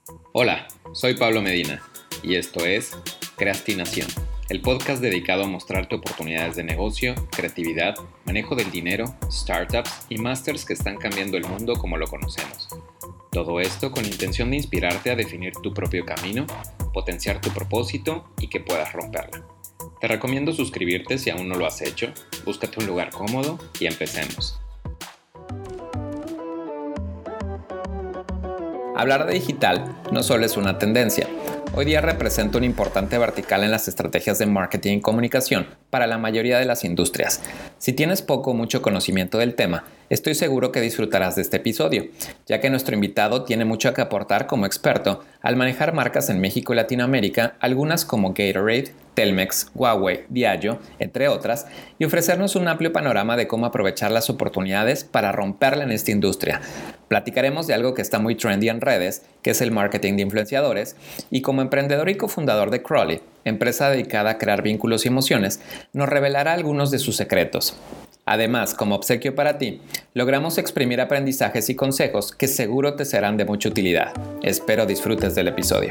Hola, soy Pablo Medina y esto es Creastinación, el podcast dedicado a mostrarte oportunidades de negocio, creatividad, manejo del dinero, startups y másters que están cambiando el mundo como lo conocemos. Todo esto con la intención de inspirarte a definir tu propio camino, potenciar tu propósito y que puedas romperlo. Te recomiendo suscribirte si aún no lo has hecho, búscate un lugar cómodo y empecemos. Hablar de digital no solo es una tendencia. Hoy día representa un importante vertical en las estrategias de marketing y comunicación para la mayoría de las industrias. Si tienes poco o mucho conocimiento del tema, estoy seguro que disfrutarás de este episodio, ya que nuestro invitado tiene mucho que aportar como experto al manejar marcas en México y Latinoamérica, algunas como Gatorade, Telmex, Huawei, Diageo, entre otras, y ofrecernos un amplio panorama de cómo aprovechar las oportunidades para romperla en esta industria. Platicaremos de algo que está muy trendy en redes, que es el marketing de influenciadores, y como emprendedor y cofundador de Crawly, empresa dedicada a crear vínculos y emociones, nos revelará algunos de sus secretos. Además, como obsequio para ti, logramos exprimir aprendizajes y consejos que seguro te serán de mucha utilidad. Espero disfrutes del episodio.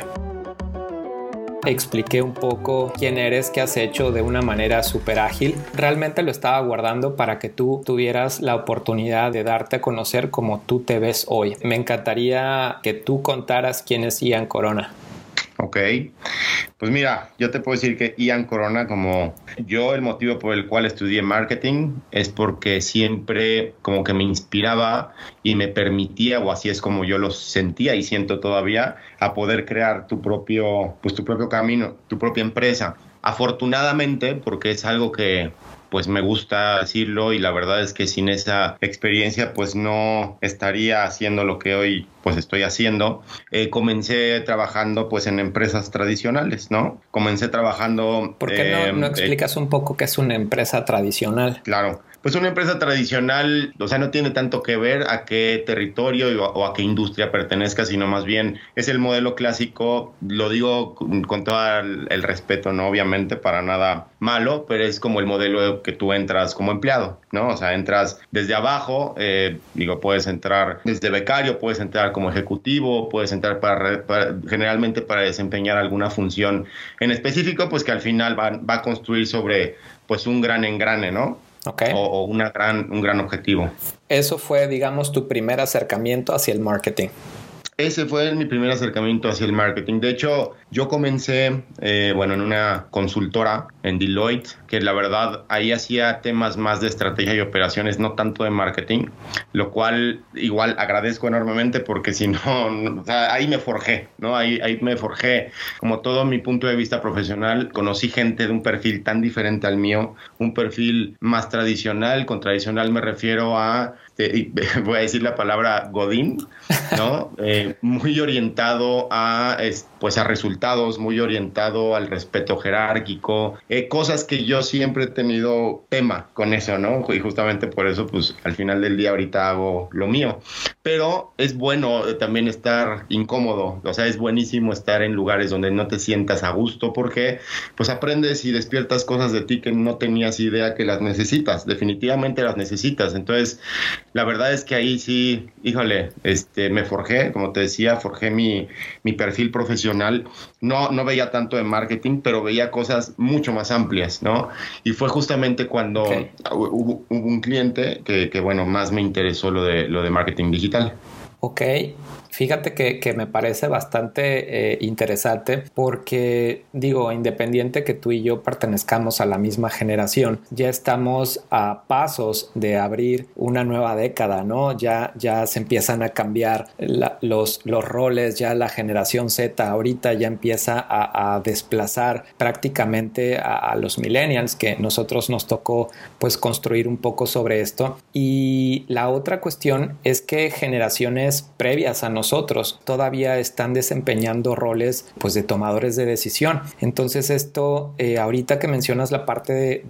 Expliqué un poco quién eres, qué has hecho de una manera súper ágil. Realmente lo estaba guardando para que tú tuvieras la oportunidad de darte a conocer como tú te ves hoy. Me encantaría que tú contaras quién es Ian Corona. Ok, pues mira, yo te puedo decir que Ian Corona, como yo, el motivo por el cual estudié marketing es porque siempre como que me inspiraba y me permitía, o así es como yo lo sentía y siento todavía, a poder crear tu propio camino, tu propia empresa. Afortunadamente, porque es algo que pues me gusta decirlo, y la verdad es que sin esa experiencia pues no estaría haciendo lo que hoy pues estoy haciendo. Comencé trabajando pues en empresas tradicionales, ¿no? Comencé trabajando... ¿Por qué no explicas un poco qué es una empresa tradicional? Claro. Pues una empresa tradicional, o sea, no tiene tanto que ver a qué territorio o a qué industria pertenezca, sino más bien es el modelo clásico. Lo digo con todo el respeto, ¿no? Obviamente, para nada malo, pero es como el modelo que tú entras como empleado, ¿no? O sea, entras desde abajo, puedes entrar desde becario, puedes entrar como ejecutivo, puedes entrar generalmente para desempeñar alguna función en específico, pues que al final va a construir sobre pues un gran engrane, ¿no? Okay. O un gran objetivo. Eso fue, digamos, tu primer acercamiento hacia el marketing. Ese fue mi primer acercamiento hacia el marketing. De hecho, yo comencé, en una consultora, en Deloitte, que la verdad ahí hacía temas más de estrategia y operaciones, no tanto de marketing, lo cual igual agradezco enormemente porque si no, o sea, ahí me forjé, ¿no? Ahí me forjé como todo mi punto de vista profesional. Conocí gente de un perfil tan diferente al mío, un perfil más tradicional. Con tradicional me refiero a... voy a decir la palabra godín, ¿no? Muy orientado a resultados, muy orientado al respeto jerárquico, cosas que yo siempre he tenido tema con eso, ¿no? Y justamente por eso, pues al final del día ahorita hago lo mío. Pero es bueno también estar incómodo, o sea, es buenísimo estar en lugares donde no te sientas a gusto, porque pues aprendes y despiertas cosas de ti que no tenías idea que las necesitas. Definitivamente las necesitas. Entonces, la verdad es que ahí sí, híjole, me forjé, como te decía, forjé mi perfil profesional. No veía tanto de marketing, pero veía cosas mucho más amplias, ¿no? Y fue justamente cuando hubo un cliente que más me interesó lo de marketing digital. Ok, fíjate que me parece bastante interesante porque, digo, independiente que tú y yo pertenezcamos a la misma generación, ya estamos a pasos de abrir una nueva década, ¿no? Ya se empiezan a cambiar los roles, ya la generación Z ahorita ya empieza a desplazar prácticamente a los millennials, que nosotros nos tocó pues construir un poco sobre esto. Y la otra cuestión es que generaciones previas a nosotros todavía están desempeñando roles pues de tomadores de decisión. Entonces esto, ahorita que mencionas la parte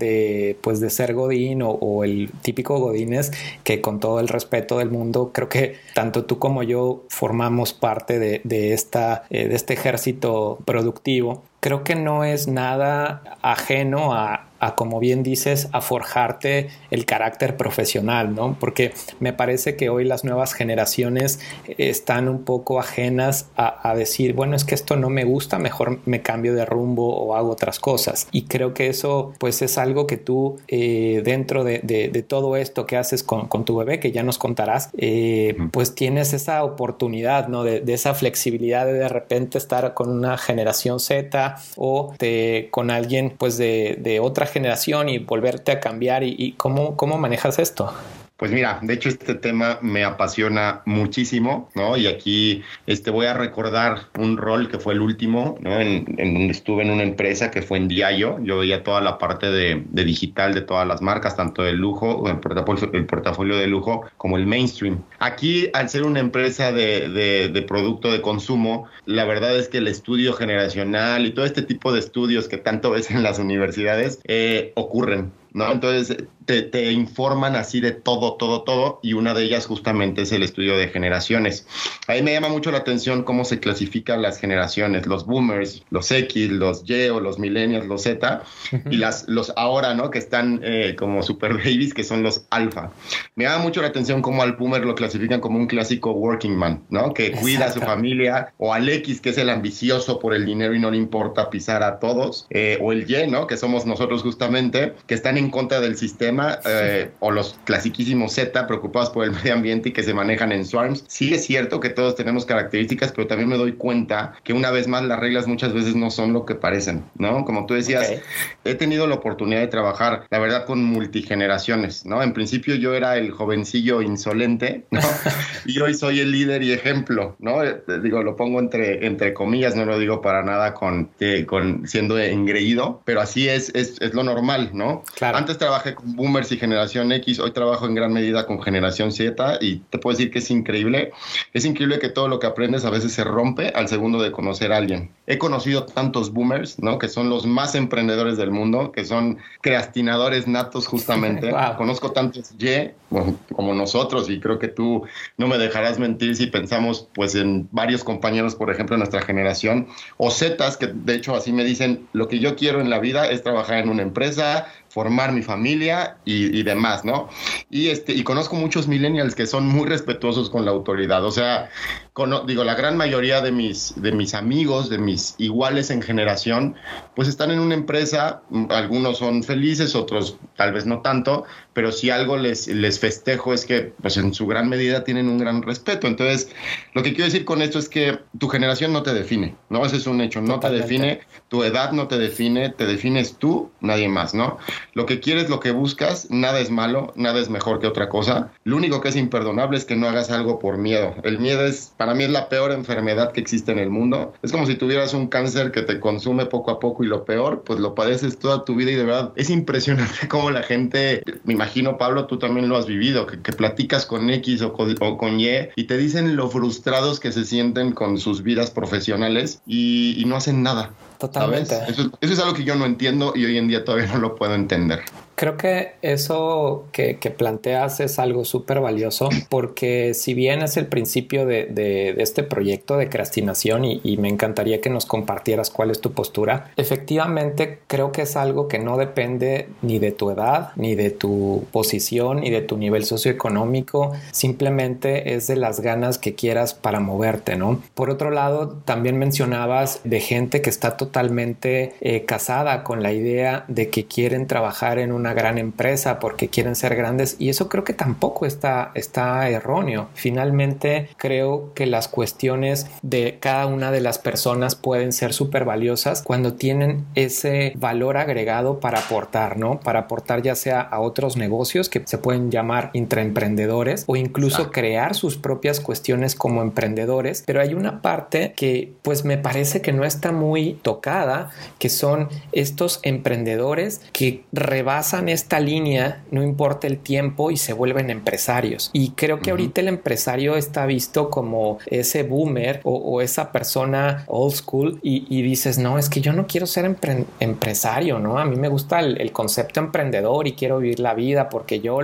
de ser godín o el típico godínez, que con todo el respeto del mundo, creo que tanto tú como yo formamos parte de este ejército productivo. Creo que no es nada ajeno a como bien dices, a forjarte el carácter profesional, ¿no? Porque me parece que hoy las nuevas generaciones están un poco ajenas a decir, bueno, es que esto no me gusta, mejor me cambio de rumbo o hago otras cosas. Y creo que eso pues es algo que tú dentro de todo esto que haces con tu bebé, que ya nos contarás, pues tienes esa oportunidad, ¿no? De esa flexibilidad de repente estar con una generación Z o con alguien pues de otra generación y volverte a cambiar. ¿Y cómo manejas esto? Pues mira, de hecho este tema me apasiona muchísimo, ¿no? Y aquí voy a recordar un rol que fue el último, ¿no? En donde estuve en una empresa que fue en Diallo. Yo veía toda la parte de digital de todas las marcas, tanto de lujo, el portafolio de lujo, como el mainstream. Aquí, al ser una empresa de producto de consumo, la verdad es que el estudio generacional y todo este tipo de estudios que tanto ves en las universidades ocurren, ¿no? Entonces te informan así de todo, y una de ellas justamente es el estudio de generaciones. Ahí me llama mucho la atención cómo se clasifican las generaciones, los boomers, los X, los Y o los millennials, los Z, y los ahora, ¿no? Que están como super babies, que son los alfa. Me llama mucho la atención cómo al boomer lo clasifican como un clásico working man, ¿no? Que cuida a su familia, o al X, que es el ambicioso por el dinero y no le importa pisar a todos, o el Y, ¿no? Que somos nosotros justamente, que están en contra del sistema, o los clasiquísimos Z, preocupados por el medio ambiente y que se manejan en swarms. Sí es cierto que todos tenemos características, pero también me doy cuenta que una vez más las reglas muchas veces no son lo que parecen, ¿no? Como tú decías, he tenido la oportunidad de trabajar, la verdad, con multigeneraciones, ¿no? En principio yo era el jovencillo insolente, ¿no? Y hoy soy el líder y ejemplo, ¿no? Digo, lo pongo entre comillas, no lo digo para nada con siendo engreído, pero así es lo normal, ¿no? Claro. Antes trabajé con boomers y generación X, hoy trabajo en gran medida con generación Z y te puedo decir que es increíble. Es increíble que todo lo que aprendes a veces se rompe al segundo de conocer a alguien. He conocido tantos boomers, ¿no? Que son los más emprendedores del mundo, que son creastinadores natos justamente. Wow. Conozco tantos Y como nosotros, y creo que tú no me dejarás mentir si pensamos pues en varios compañeros, por ejemplo, de nuestra generación, o Zetas, que de hecho así me dicen, lo que yo quiero en la vida es trabajar en una empresa, formar mi familia y demás, ¿no? Y conozco muchos millennials que son muy respetuosos con la autoridad. O sea, la gran mayoría de mis amigos, de mis iguales en generación, pues están en una empresa. Algunos son felices, otros tal vez no tanto, pero si algo les festejo es que pues en su gran medida tienen un gran respeto. Entonces, lo que quiero decir con esto es que tu generación no te define, ¿no? Ese es un hecho, no Totalmente. Te define, tu edad no te define, te defines tú, nadie más, ¿no? Lo que quieres, lo que buscas, nada es malo, nada es mejor que otra cosa. Lo único que es imperdonable es que no hagas algo por miedo. El miedo para mí es la peor enfermedad que existe en el mundo. Es como si tuvieras un cáncer que te consume poco a poco y lo peor, pues lo padeces toda tu vida y de verdad es impresionante cómo la gente, me imagino, Pablo, tú también lo has vivido, que platicas con X o con Y te dicen lo frustrados que se sienten con sus vidas profesionales y no hacen nada. Totalmente. Eso es algo que yo no entiendo y hoy en día todavía no lo puedo entender. Creo que eso que planteas es algo súper valioso porque si bien es el principio de este proyecto de creastinación y me encantaría que nos compartieras cuál es tu postura, efectivamente creo que es algo que no depende ni de tu edad, ni de tu posición, ni de tu nivel socioeconómico, simplemente es de las ganas que quieras para moverte, ¿no? Por otro lado, también mencionabas de gente que está totalmente casada con la idea de que quieren trabajar en una gran empresa porque quieren ser grandes y eso creo que tampoco está erróneo. Finalmente creo que las cuestiones de cada una de las personas pueden ser súper valiosas cuando tienen ese valor agregado para aportar, ¿no? Para aportar ya sea a otros negocios que se pueden llamar intraemprendedores o incluso crear sus propias cuestiones como emprendedores, pero hay una parte que pues me parece que no está muy tocada, que son estos emprendedores que rebasan pasan esta línea, no importa el tiempo, y se vuelven empresarios. Y creo que ahorita el empresario está visto como ese boomer o esa persona old school y dices, no, es que yo no quiero ser empresario, ¿no? A mí me gusta el concepto emprendedor y quiero vivir la vida porque yo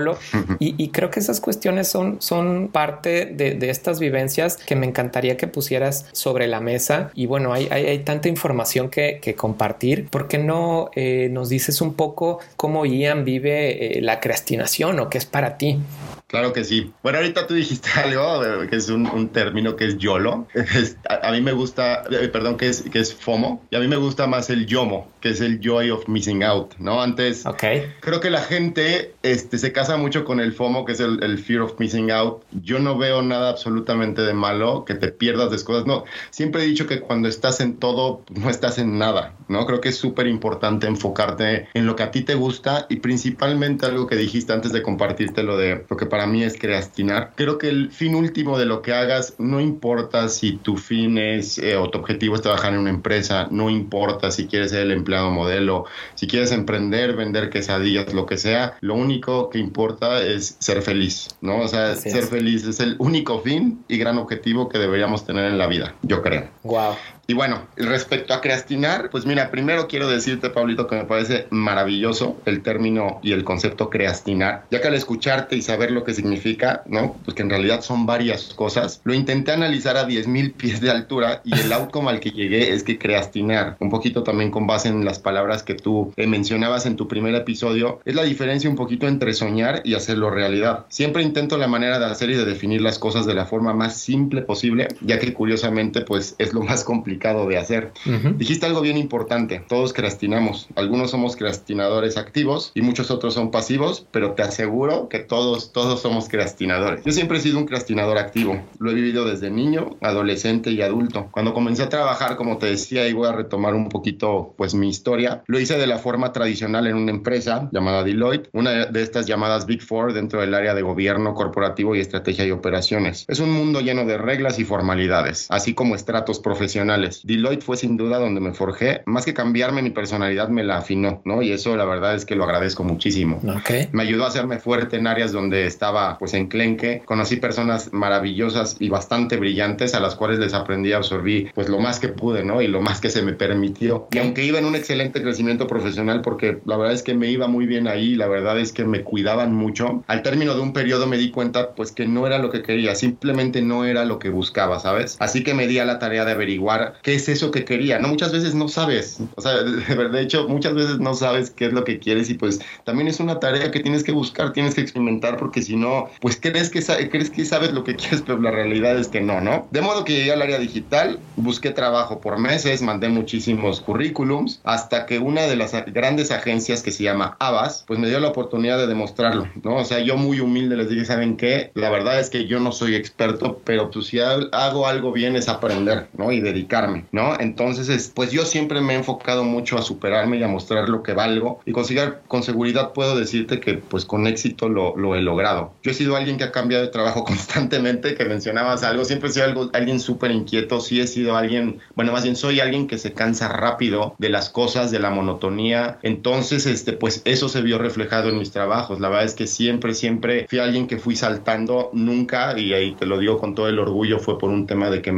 y creo que esas cuestiones son parte de estas vivencias que me encantaría que pusieras sobre la mesa. Y bueno, hay tanta información que compartir. ¿Por qué no nos dices un poco cómo Ian vive la procrastinación o qué es para ti? Claro que sí. Bueno, ahorita tú dijiste algo que es un término que es YOLO. A mí me gusta, perdón, que es FOMO. Y a mí me gusta más el YOMO, que es el Joy of Missing Out, ¿no? Antes, creo que la gente se casa mucho con el FOMO, que es el Fear of Missing Out. Yo no veo nada absolutamente de malo que te pierdas de cosas. No, siempre he dicho que cuando estás en todo, no estás en nada, ¿no? Creo que es súper importante enfocarte en lo que a ti te gusta y principalmente algo que dijiste antes de compartirte lo que para mí es creastinar. Creo que el fin último de lo que hagas, no importa si tu fin es o tu objetivo es trabajar en una empresa, no importa si quieres ser el empleado modelo, si quieres emprender, vender quesadillas, lo que sea, lo único que importa es ser feliz, ¿no? O sea, ser feliz es el único fin y gran objetivo que deberíamos tener en la vida, yo creo. Wow. Y bueno, respecto a creastinar, pues mira, primero quiero decirte, Pablito, que me parece maravilloso el término y el concepto creastinar, ya que al escucharte y saber lo que significa, ¿no? Pues que en realidad son varias cosas. Lo intenté analizar a 10,000 pies de altura y el outcome al que llegué es que creastinar, un poquito también con base en las palabras que tú mencionabas en tu primer episodio, es la diferencia un poquito entre soñar y hacerlo realidad. Siempre intento la manera de hacer y de definir las cosas de la forma más simple posible, ya que curiosamente pues es lo más complicado de hacer. Dijiste algo bien importante, todos creastinamos, algunos somos creastinadores activos y muchos otros son pasivos, pero te aseguro que todos somos creastinadores. Yo siempre he sido un creastinador activo, lo he vivido desde niño, adolescente y adulto. Cuando comencé a trabajar, como te decía, y voy a retomar un poquito pues mi historia, lo hice de la forma tradicional en una empresa llamada Deloitte, una de estas llamadas Big Four dentro del área de gobierno corporativo y estrategia y operaciones. Es un mundo lleno de reglas y formalidades, así como estratos profesionales. Deloitte fue sin duda donde me forjé, más que cambiarme mi personalidad me la afinó, ¿no? Y eso la verdad es que lo agradezco muchísimo. Me ayudó a hacerme fuerte en áreas donde estaba pues enclenque, conocí personas maravillosas y bastante brillantes a las cuales les aprendí y absorbí pues lo más que pude, ¿no? Y lo más que se me permitió. Y aunque iba en un excelente crecimiento profesional, porque la verdad es que me iba muy bien ahí, la verdad es que me cuidaban mucho, al término de un periodo me di cuenta pues que no era lo que quería, simplemente no era lo que buscaba, ¿sabes? Así que me di a la tarea de averiguar qué es eso que quería, ¿no? Muchas veces no sabes, o sea, de hecho, muchas veces no sabes qué es lo que quieres y pues también es una tarea que tienes que buscar, tienes que experimentar, porque si no, pues crees que sabes lo que quieres, pero la realidad es que no, ¿no? De modo que llegué al área digital, busqué trabajo por meses, mandé muchísimos currículums, hasta que una de las grandes agencias que se llama Havas, pues me dio la oportunidad de demostrarlo, ¿no? O sea, yo muy humilde les dije, ¿saben qué? La verdad es que yo no soy experto, pero pues si hago algo bien es aprender, ¿no? Y dedicarme, ¿no? Entonces, pues yo siempre me he enfocado mucho a superarme y a mostrar lo que valgo y con seguridad puedo decirte que pues con éxito lo he logrado. Yo he sido alguien que ha cambiado de trabajo constantemente, que mencionabas algo, siempre he sido alguien súper inquieto, sí he sido alguien, bueno, más bien soy alguien que se cansa rápido de las cosas, de la monotonía, entonces, pues eso se vio reflejado en mis trabajos. La verdad es que siempre fui alguien que fui saltando, nunca, y ahí te lo digo con todo el orgullo, fue por un tema de que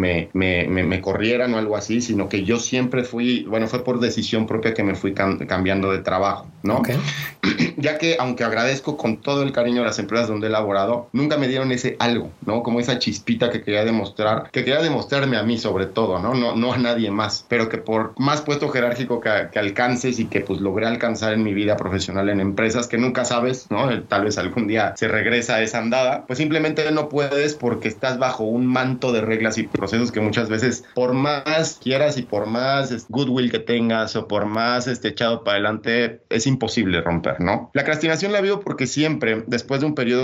me corrieran o algo así, sino que yo siempre fue por decisión propia que me fui cambiando de trabajo, ¿no? Ya que, aunque agradezco con todo el cariño a las empresas donde he laborado, nunca me dieron ese algo, ¿no? Como esa chispita que quería demostrarme a mí sobre todo, no a nadie más, pero que por más puesto jerárquico que alcances y que pues logré alcanzar en mi vida profesional en empresas que nunca sabes, ¿no? Tal vez algún día se regresa a esa andada, pues simplemente no puedes porque estás bajo un manto de reglas y procesos que muchas veces, por más quieras y por más goodwill que tengas o por más echado para adelante, es imposible romper, ¿no? La procrastinación la vivo porque siempre, después de un periodo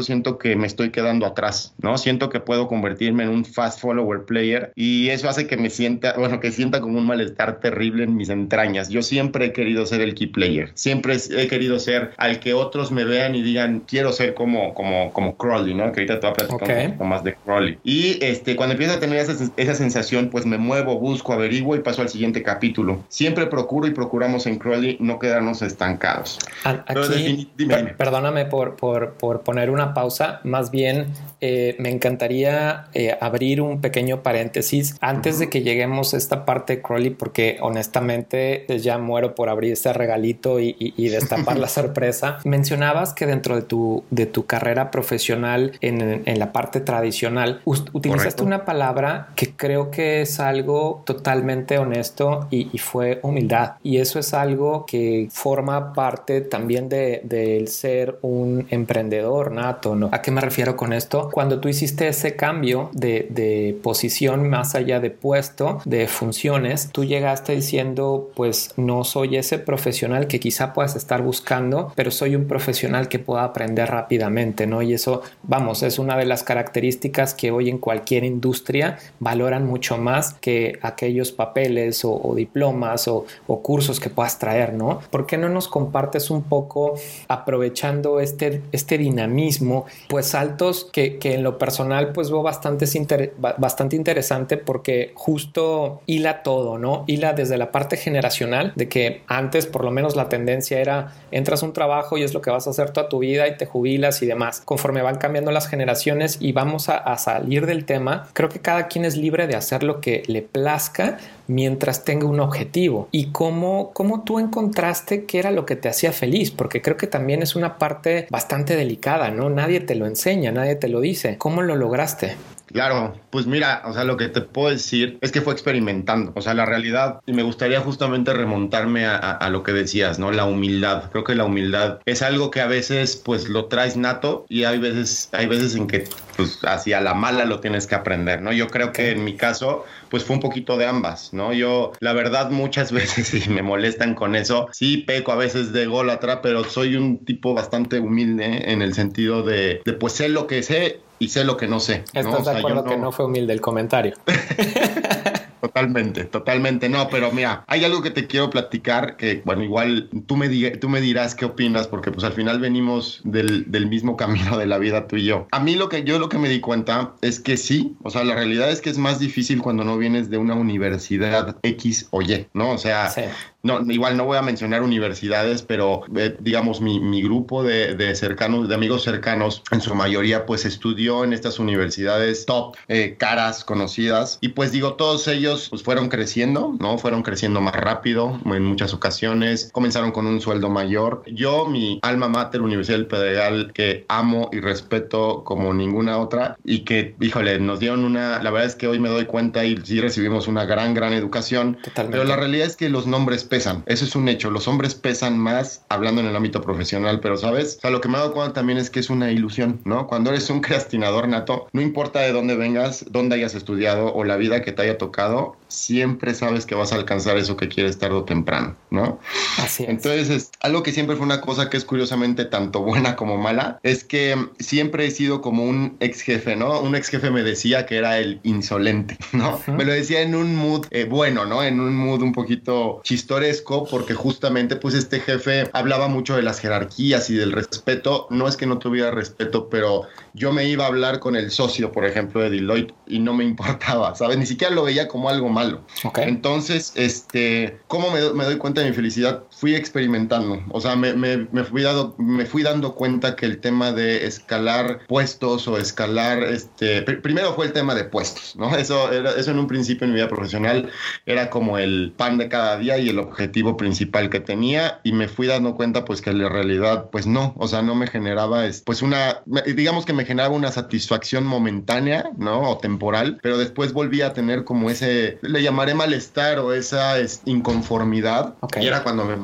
sentido siento que me estoy quedando atrás, ¿no? Siento que puedo convertirme en un fast follower player y eso hace que que sienta como un malestar terrible en mis entrañas. Yo siempre he querido ser el key player, siempre he querido ser al que otros me vean y digan, quiero ser como Crowley, ¿no? Que ahorita te voy a platicar un poco más de Crowley. Y cuando empiezo a tener esa sensación, pues me muevo, busco, averiguo y paso al siguiente capítulo. Siempre procuramos en Crowley no quedarnos estancados. Aquí, dime. Perdóname por poner una pausa, más bien me encantaría abrir un pequeño paréntesis antes de que lleguemos a esta parte de Crowley, porque honestamente ya muero por abrir este regalito y destapar la sorpresa. Mencionabas que dentro de tu carrera profesional en la parte tradicional utilizaste una palabra que creo que es algo totalmente honesto y fue humildad, y eso es algo que forma parte también del ser un emprendedor nato, ¿no? ¿A qué me refiero con esto? Cuando tú hiciste ese cambio de posición más allá de puesto, de funciones, tú llegaste diciendo, pues no soy ese profesional que quizá puedas estar buscando, pero soy un profesional que pueda aprender rápidamente, ¿no? Y eso, vamos, es una de las características que hoy en cualquier industria valoran mucho más que aquellos papeles o diplomas o cursos que puedas traer, ¿no? ¿Por qué no nos compartes un poco, aprovechando este dinamismo, pues saltos que en lo personal pues veo bastante interesante, porque justo hila todo, ¿no? Hila desde la parte generacional, de que antes por lo menos la tendencia era entras a un trabajo y es lo que vas a hacer toda tu vida y te jubilas y demás. Conforme van cambiando las generaciones y vamos a salir del tema, creo que cada quien es libre de hacer lo que le plazca mientras tenga un objetivo. ¿Y cómo tú encontraste qué era lo que te hacía feliz? Porque creo que también es una parte bastante delicada, ¿no? Nadie te lo enseña, nadie te lo dice. ¿Cómo lo lograste? Claro, pues mira, o sea, lo que te puedo decir es que fue experimentando, o sea, la realidad, y me gustaría justamente remontarme a lo que decías, ¿no? La humildad. Creo que la humildad es algo que a veces pues lo traes nato y hay veces en que pues hacia la mala lo tienes que aprender, ¿no? Yo creo que en mi caso pues fue un poquito de ambas, ¿no? Yo, la verdad, muchas veces, y me molestan con eso, sí peco a veces de ególatra, pero soy un tipo bastante humilde en el sentido de pues sé lo que sé y sé lo que no sé, ¿no? ¿Estás de acuerdo que no fue humilde el comentario? Totalmente. No, pero mira, hay algo que te quiero platicar que, bueno, igual tú me dirás qué opinas, porque pues al final venimos del mismo camino de la vida tú y yo. A mí lo que me di cuenta es que sí, o sea, la realidad es que es más difícil cuando no vienes de una universidad X o Y, ¿no? O sea, sí. No, igual no voy a mencionar universidades, pero digamos mi grupo de cercanos, de amigos cercanos, en su mayoría pues estudió en estas universidades top, caras, conocidas, y pues digo, todos ellos pues fueron creciendo, ¿no? Fueron creciendo más rápido en muchas ocasiones, comenzaron con un sueldo mayor. Yo, mi alma mater, Universidad del Pedregal, que amo y respeto como ninguna otra, y que, híjole, nos dieron la verdad es que hoy me doy cuenta y sí recibimos una gran educación. Totalmente. Pero la realidad es que los nombres pesan, eso es un hecho, los hombres pesan más hablando en el ámbito profesional, pero ¿sabes? O sea, lo que me he dado cuenta también es que es una ilusión, ¿no? Cuando eres un procrastinador nato, no importa de dónde vengas, dónde hayas estudiado o la vida que te haya tocado, siempre sabes que vas a alcanzar eso que quieres tarde o temprano, ¿no? Así es. Entonces, algo que siempre fue una cosa que es curiosamente tanto buena como mala, es que siempre he sido como un ex jefe, ¿no? Un ex jefe me decía que era el insolente, ¿no? Uh-huh. Me lo decía en un mood bueno, ¿no? En un mood un poquito chistoresco, porque justamente pues este jefe hablaba mucho de las jerarquías y del respeto. No es que no tuviera respeto, pero yo me iba a hablar con el socio, por ejemplo, de Deloitte y no me importaba, ¿sabes? Ni siquiera lo veía como algo malo. Okay. Entonces, ¿cómo me doy cuenta de mi felicidad? Fui experimentando, o sea, me fui dando cuenta que el tema de escalar puestos o escalar, primero fue el tema de puestos, ¿no? Eso en un principio en mi vida profesional era como el pan de cada día y el objetivo principal que tenía, y me fui dando cuenta pues que la realidad pues no, o sea, no me generaba pues digamos que me generaba una satisfacción momentánea, ¿no? O temporal, pero después volví a tener como le llamaré malestar o esa inconformidad. Okay. Y era cuando me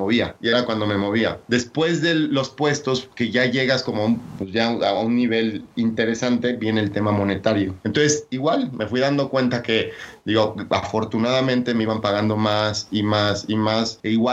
movía. Después de los puestos, que ya llegas como pues ya a un nivel interesante, viene el tema monetario. Entonces, igual, me fui dando cuenta que, digo, afortunadamente me iban pagando más y más y más. E igual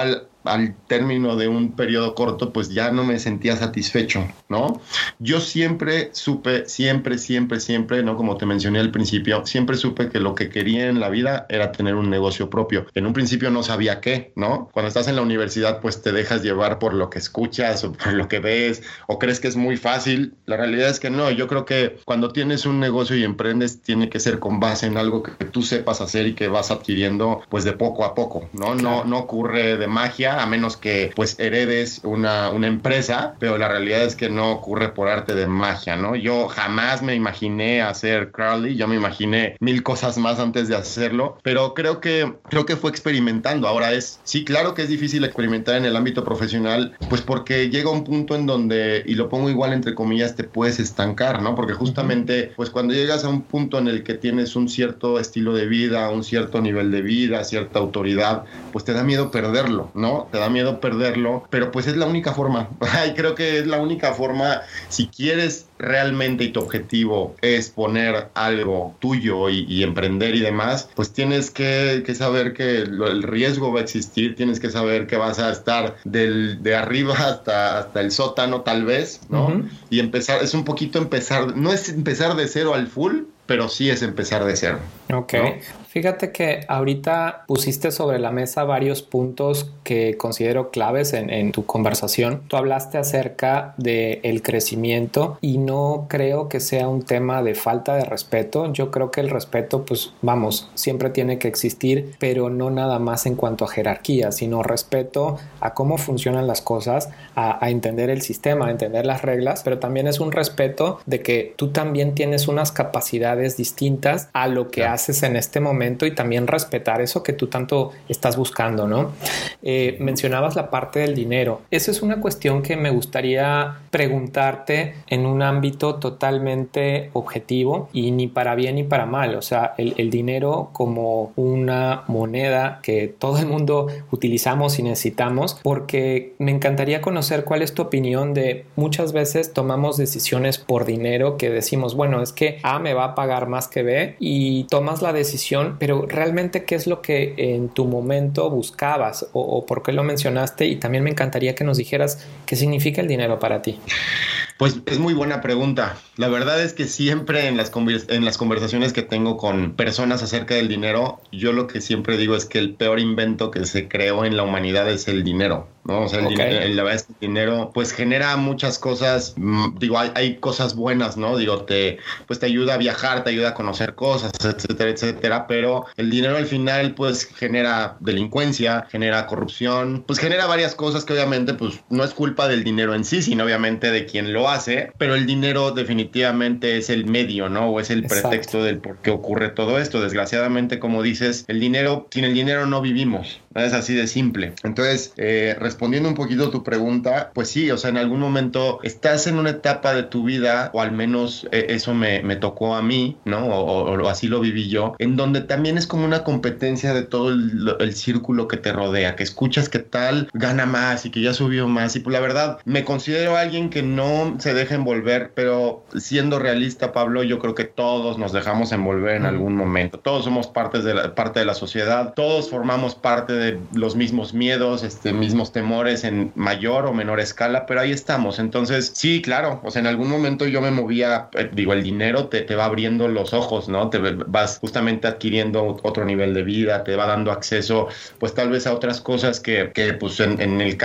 al término de un periodo corto, pues ya no me sentía satisfecho, ¿no? Yo siempre supe, siempre, ¿no? Como te mencioné al principio, siempre supe que lo que quería en la vida era tener un negocio propio. En un principio no sabía qué, ¿no? Cuando estás en la universidad, pues te dejas llevar por lo que escuchas o por lo que ves o crees que es muy fácil. La realidad es que no. Yo creo que cuando tienes un negocio y emprendes, tiene que ser con base en algo que tú sepas hacer y que vas adquiriendo pues de poco a poco, ¿no? Claro. No ocurre de magia, a menos que pues heredes una empresa, pero la realidad es que no ocurre por arte de magia, ¿no? Yo jamás me imaginé hacer Crowdly, yo me imaginé 1000 cosas más antes de hacerlo, pero creo que fue experimentando. Ahora sí, claro que es difícil experimentar en el ámbito profesional, pues porque llega un punto en donde, y lo pongo igual entre comillas, te puedes estancar, ¿no? Porque justamente, pues cuando llegas a un punto en el que tienes un cierto estilo de vida, un cierto nivel de vida, cierta autoridad, pues te da miedo perderlo, ¿no? Te da miedo perderlo, pero pues es la única forma. Y creo que es la única forma, si quieres realmente y tu objetivo es poner algo tuyo y emprender y demás, pues tienes que saber que el riesgo va a existir, tienes que saber que vas a estar de arriba hasta el sótano tal vez, ¿no? Uh-huh. Y empezar, es un poquito empezar, no es empezar de cero al full, pero sí es empezar de cero. Ok. ¿No? Fíjate que ahorita pusiste sobre la mesa varios puntos que considero claves en tu conversación. Tú hablaste acerca del crecimiento y no creo que sea un tema de falta de respeto. Yo creo que el respeto, pues vamos, siempre tiene que existir, pero no nada más en cuanto a jerarquía, sino respeto a cómo funcionan las cosas, a entender el sistema, a entender las reglas, pero también es un respeto de que tú también tienes unas capacidades distintas a lo que haces en este momento y también respetar eso que tú tanto estás buscando, ¿no? Mencionabas la parte del dinero. Esa es una cuestión que me gustaría preguntarte en un ámbito totalmente objetivo y ni para bien ni para mal. O sea, el dinero como una moneda que todo el mundo utilizamos y necesitamos, porque me encantaría conocer cuál es tu opinión de muchas veces tomamos decisiones por dinero que decimos, bueno, es que A me va a pagar más que B y tomas la decisión, pero realmente ¿qué es lo que en tu momento buscabas o por qué lo mencionaste? Y también me encantaría que nos dijeras qué significa el dinero para ti. Pues es muy buena pregunta. La verdad es que siempre en las conversaciones que tengo con personas acerca del dinero, yo lo que siempre digo es que el peor invento que se creó en la humanidad es el dinero, ¿no? O sea, la verdad es que el dinero pues genera muchas cosas, digo, hay cosas buenas, ¿no? Digo, te ayuda a viajar, te ayuda a conocer cosas, etcétera, etcétera, pero el dinero al final pues genera delincuencia, genera corrupción, pues genera varias cosas que obviamente pues no es culpa del dinero en sí, sino obviamente de quien lo hace, pero el dinero definitivamente es el medio, ¿no? O es el pretexto del por qué ocurre todo esto. Desgraciadamente, como dices, sin el dinero no vivimos. Es así de simple. Entonces, respondiendo un poquito a tu pregunta, pues sí, o sea, en algún momento estás en una etapa de tu vida, o al menos eso me tocó a mí, ¿no? O así lo viví yo, en donde también es como una competencia de todo el círculo que te rodea, que escuchas que tal gana más y que ya subió más. Y pues la verdad, me considero alguien que no se deja envolver, pero siendo realista, Pablo, yo creo que todos nos dejamos envolver en algún momento. Todos somos parte de la sociedad, todos formamos parte de los mismos miedos, mismos temores en mayor o menor escala, pero ahí estamos. Entonces, sí, claro, o sea, en algún momento yo me movía, el dinero te va abriendo los ojos, ¿no? Te vas justamente adquiriendo otro nivel de vida, te va dando acceso, pues tal vez a otras cosas que pues en mi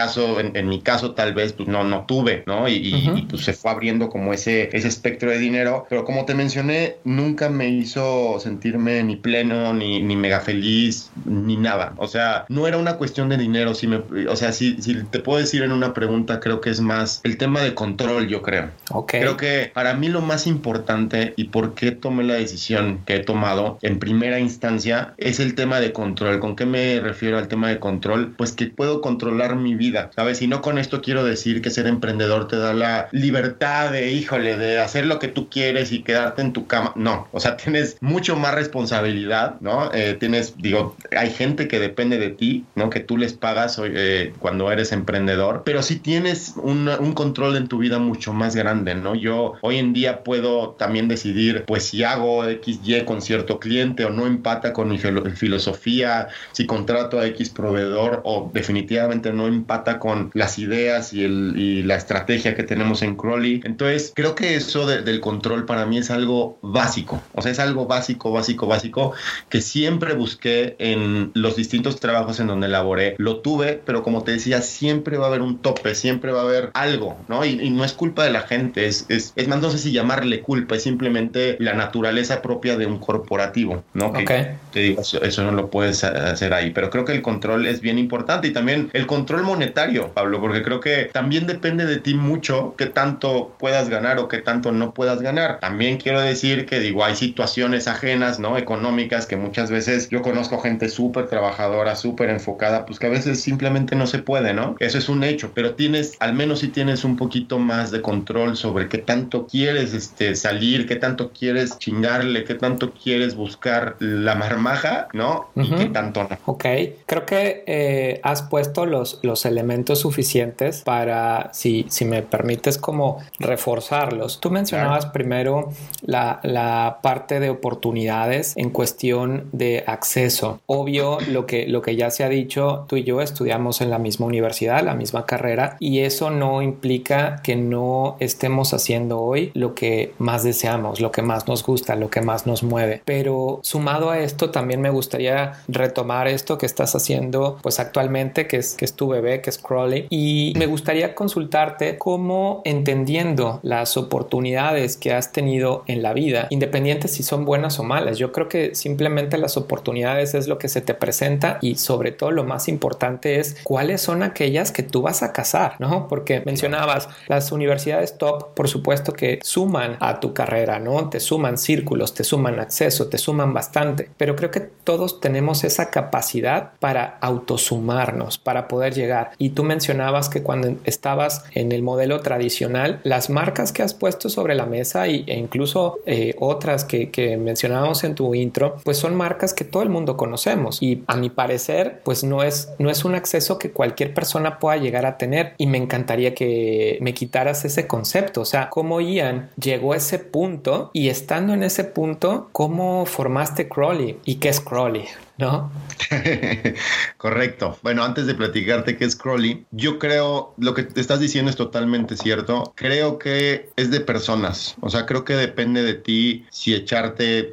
caso tal vez pues no tuve, ¿no? Y pues se fue abriendo como ese espectro de dinero, pero como te mencioné, nunca me hizo sentirme ni pleno, ni mega feliz, ni nada. O sea, no era una cuestión de dinero. Si te puedo decir en una pregunta, creo que es más el tema de control, yo creo. Okay. Creo que para mí lo más importante y por qué tomé la decisión que he tomado en primera instancia es el tema de control. ¿Con qué me refiero al tema de control? Pues que puedo controlar mi vida, ¿sabes? Y no con esto quiero decir que ser emprendedor te da la libertad de hacer lo que tú quieres y quedarte en tu cama. No, o sea, tienes mucho más responsabilidad, ¿no? Hay gente que depende de ti, ¿no? Que tú les pagas cuando eres emprendedor, pero sí tienes un control en tu vida mucho más grande, ¿no? Yo hoy en día puedo también decidir, pues, si hago XY con cierto cliente o no empata con mi filosofía, si contrato a X proveedor o definitivamente no empata con las ideas y la estrategia que tenemos en Crawly. Entonces, creo que eso del control para mí es algo básico, o sea, es algo básico que siempre busqué en los distintos trabajos en donde laboré. Lo tuve, pero como te decía, siempre va a haber un tope, siempre va a haber algo, ¿no? Y no es culpa de la gente, es más, no sé si llamarle culpa, es simplemente la naturaleza propia de un corporativo, ¿no? Que te digo, eso no lo puedes hacer ahí, pero creo que el control es bien importante y también el control monetario, Pablo, porque creo que también depende de ti mucho qué tanto puedas ganar o qué tanto no puedas ganar. También quiero decir que, digo, hay situaciones ajenas, ¿no? Económicas, que muchas veces yo conozco gente súper trabajadora, súper enfocada, pues que a veces simplemente no se puede, ¿no? Eso es un hecho, pero al menos si tienes un poquito más de control sobre qué tanto quieres salir, qué tanto quieres chingarle, qué tanto quieres buscar la marmaja, ¿no? Y qué tanto no. Ok, creo que has puesto los elementos suficientes para, si me permites, como reforzarlos. Tú mencionabas primero la parte de oportunidades en cuestión de acceso. Obvio, lo que ya se ha dicho, tú y yo estudiamos en la misma universidad, la misma carrera, y eso no implica que no estemos haciendo hoy lo que más deseamos, lo que más nos gusta, lo que más nos mueve. Pero sumado a esto, también me gustaría retomar esto que estás haciendo pues actualmente, que es tu bebé, que es Crawly, y me gustaría consultarte cómo, entendiendo las oportunidades que has tenido en la vida, independientes si son buenas o malas, yo creo que simplemente las oportunidades es lo que se te presenta y sobre todo lo más importante es cuáles son aquellas que tú vas a cazar, ¿no? Porque mencionabas las universidades top, por supuesto que suman a tu carrera, ¿no? Te suman círculos, te suman acceso, te suman bastante, pero creo que todos tenemos esa capacidad para autosumarnos, para poder llegar. Y tú mencionabas que cuando estabas en el modelo tradicional, las marcas que has puesto sobre la mesa e incluso otras que mencionábamos en tu intro, pues son marcas que todo el mundo conocemos y a mi parecer pues no es un acceso que cualquier persona pueda llegar a tener, y me encantaría que me quitaras ese concepto, o sea, cómo Ian llegó a ese punto y estando en ese punto, cómo formaste Crawly y qué es Crawly, ¿no? Correcto. Bueno, antes de platicarte qué es Crawly, yo creo lo que te estás diciendo es totalmente cierto. Creo que es de personas. O sea, creo que depende de ti si echarte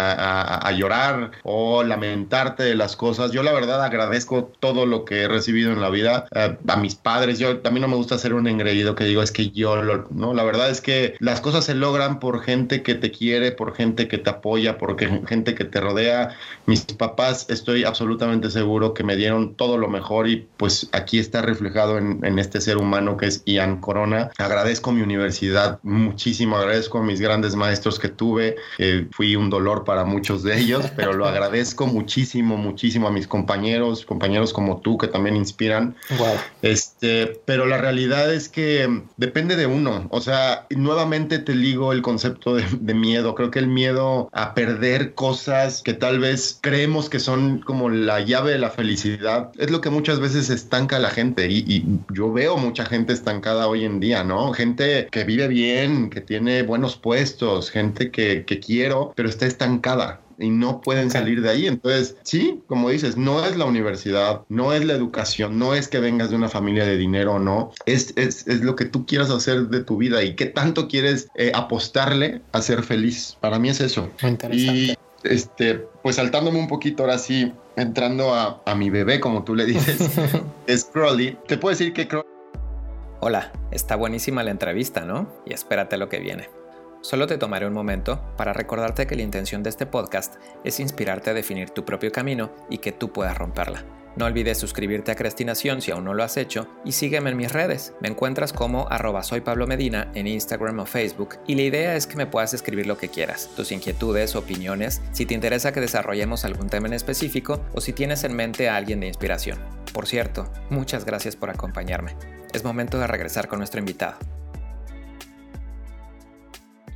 a llorar o lamentarte de las cosas. Yo la verdad agradezco todo lo que he recibido en la vida. A mis padres, a mí no me gusta ser un engreído que digo es que ¿no? La verdad es que las cosas se logran por gente que te quiere, por gente que te apoya, por gente que te rodea. Mis papás, estoy absolutamente seguro que me dieron todo lo mejor y pues aquí está reflejado en este ser humano que es Ian Corona. Agradezco mi universidad muchísimo, agradezco a mis grandes maestros que tuve. Fui un dolor para muchos de ellos, pero lo agradezco muchísimo a mis compañeros como tú que también inspiran. Wow. Pero la realidad es que depende de uno. O sea, nuevamente te ligo el concepto de miedo. Creo que el miedo a perder cosas que tal vez creemos que son como la llave de la felicidad es lo que muchas veces estanca a la gente y yo veo mucha gente estancada hoy en día, ¿no? Gente que vive bien, que tiene buenos puestos, gente que quiero, pero está estancada y no pueden salir de ahí. Entonces, sí, como dices, no es la universidad, no es la educación, no es que vengas de una familia de dinero o no, es lo que tú quieras hacer de tu vida y qué tanto quieres apostarle a ser feliz. Para mí es eso. Muy interesante. Y pues saltándome un poquito ahora sí, entrando a mi bebé, como tú le dices, es Crawly. Te puedo decir que Crawly... Hola, está buenísima la entrevista, ¿no? Y espérate lo que viene. Solo te tomaré un momento para recordarte que la intención de este podcast es inspirarte a definir tu propio camino y que tú puedas romperla. No olvides suscribirte a Crestinación si aún no lo has hecho y sígueme en mis redes. Me encuentras como @soypablomedina en Instagram o Facebook y la idea es que me puedas escribir lo que quieras, tus inquietudes, opiniones, si te interesa que desarrollemos algún tema en específico o si tienes en mente a alguien de inspiración. Por cierto, muchas gracias por acompañarme. Es momento de regresar con nuestro invitado.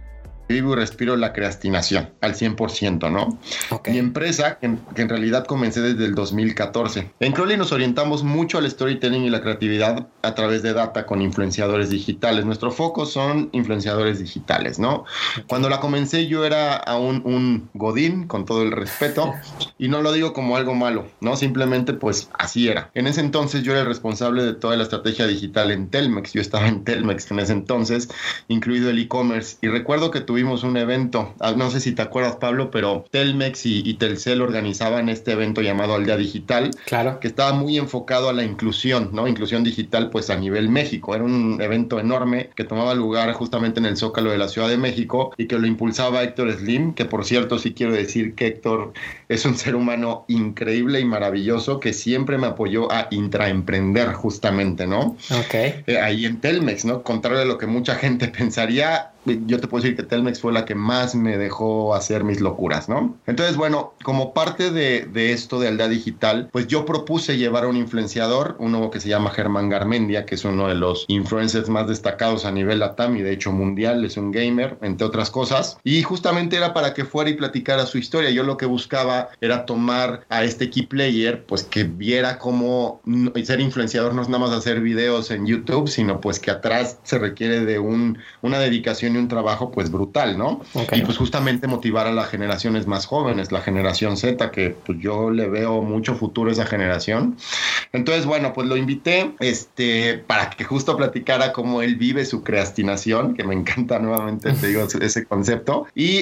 vivo y respiro la creastinación al 100%, ¿no? Okay. Mi empresa, que en realidad comencé desde el 2014. En Crawly nos orientamos mucho al storytelling y la creatividad a través de data con influenciadores digitales. Nuestro foco son influenciadores digitales, ¿no? Okay. Cuando la comencé yo era aún un godín, con todo el respeto, y no lo digo como algo malo, ¿no? Simplemente pues así era. En ese entonces yo era el responsable de toda la estrategia digital en Telmex. Yo estaba en Telmex en ese entonces, incluido el e-commerce, y recuerdo que tuvimos un evento, no sé si te acuerdas, Pablo, pero Telmex y Telcel organizaban este evento llamado Aldea Digital, claro, que estaba muy enfocado a la inclusión, ¿no? Inclusión digital pues a nivel México. Era un evento enorme que tomaba lugar justamente en el Zócalo de la Ciudad de México y que lo impulsaba Héctor Slim, que por cierto sí quiero decir que Héctor es un ser humano increíble y maravilloso que siempre me apoyó a intraemprender justamente, ¿no? Ok. Ahí en Telmex, ¿no? Contrario a lo que mucha gente pensaría, yo te puedo decir que Telmex fue la que más me dejó hacer mis locuras, ¿no? Entonces, bueno, como parte de esto de Aldea Digital, pues yo propuse llevar a un influenciador, uno que se llama Germán Garmendia, que es uno de los influencers más destacados a nivel LATAM y de hecho mundial, es un gamer, entre otras cosas, y justamente era para que fuera y platicara su historia. Yo lo que buscaba era tomar a este key player, pues que viera cómo ser influenciador no es nada más hacer videos en YouTube, sino pues que atrás se requiere de una dedicación y un trabajo pues brutal, ¿no? Okay. Y pues justamente motivar a las generaciones más jóvenes, la generación Z, que pues yo le veo mucho futuro a esa generación. Entonces, bueno, pues lo invité para que justo platicara cómo él vive su creastinación, que me encanta nuevamente, te digo, ese concepto. Y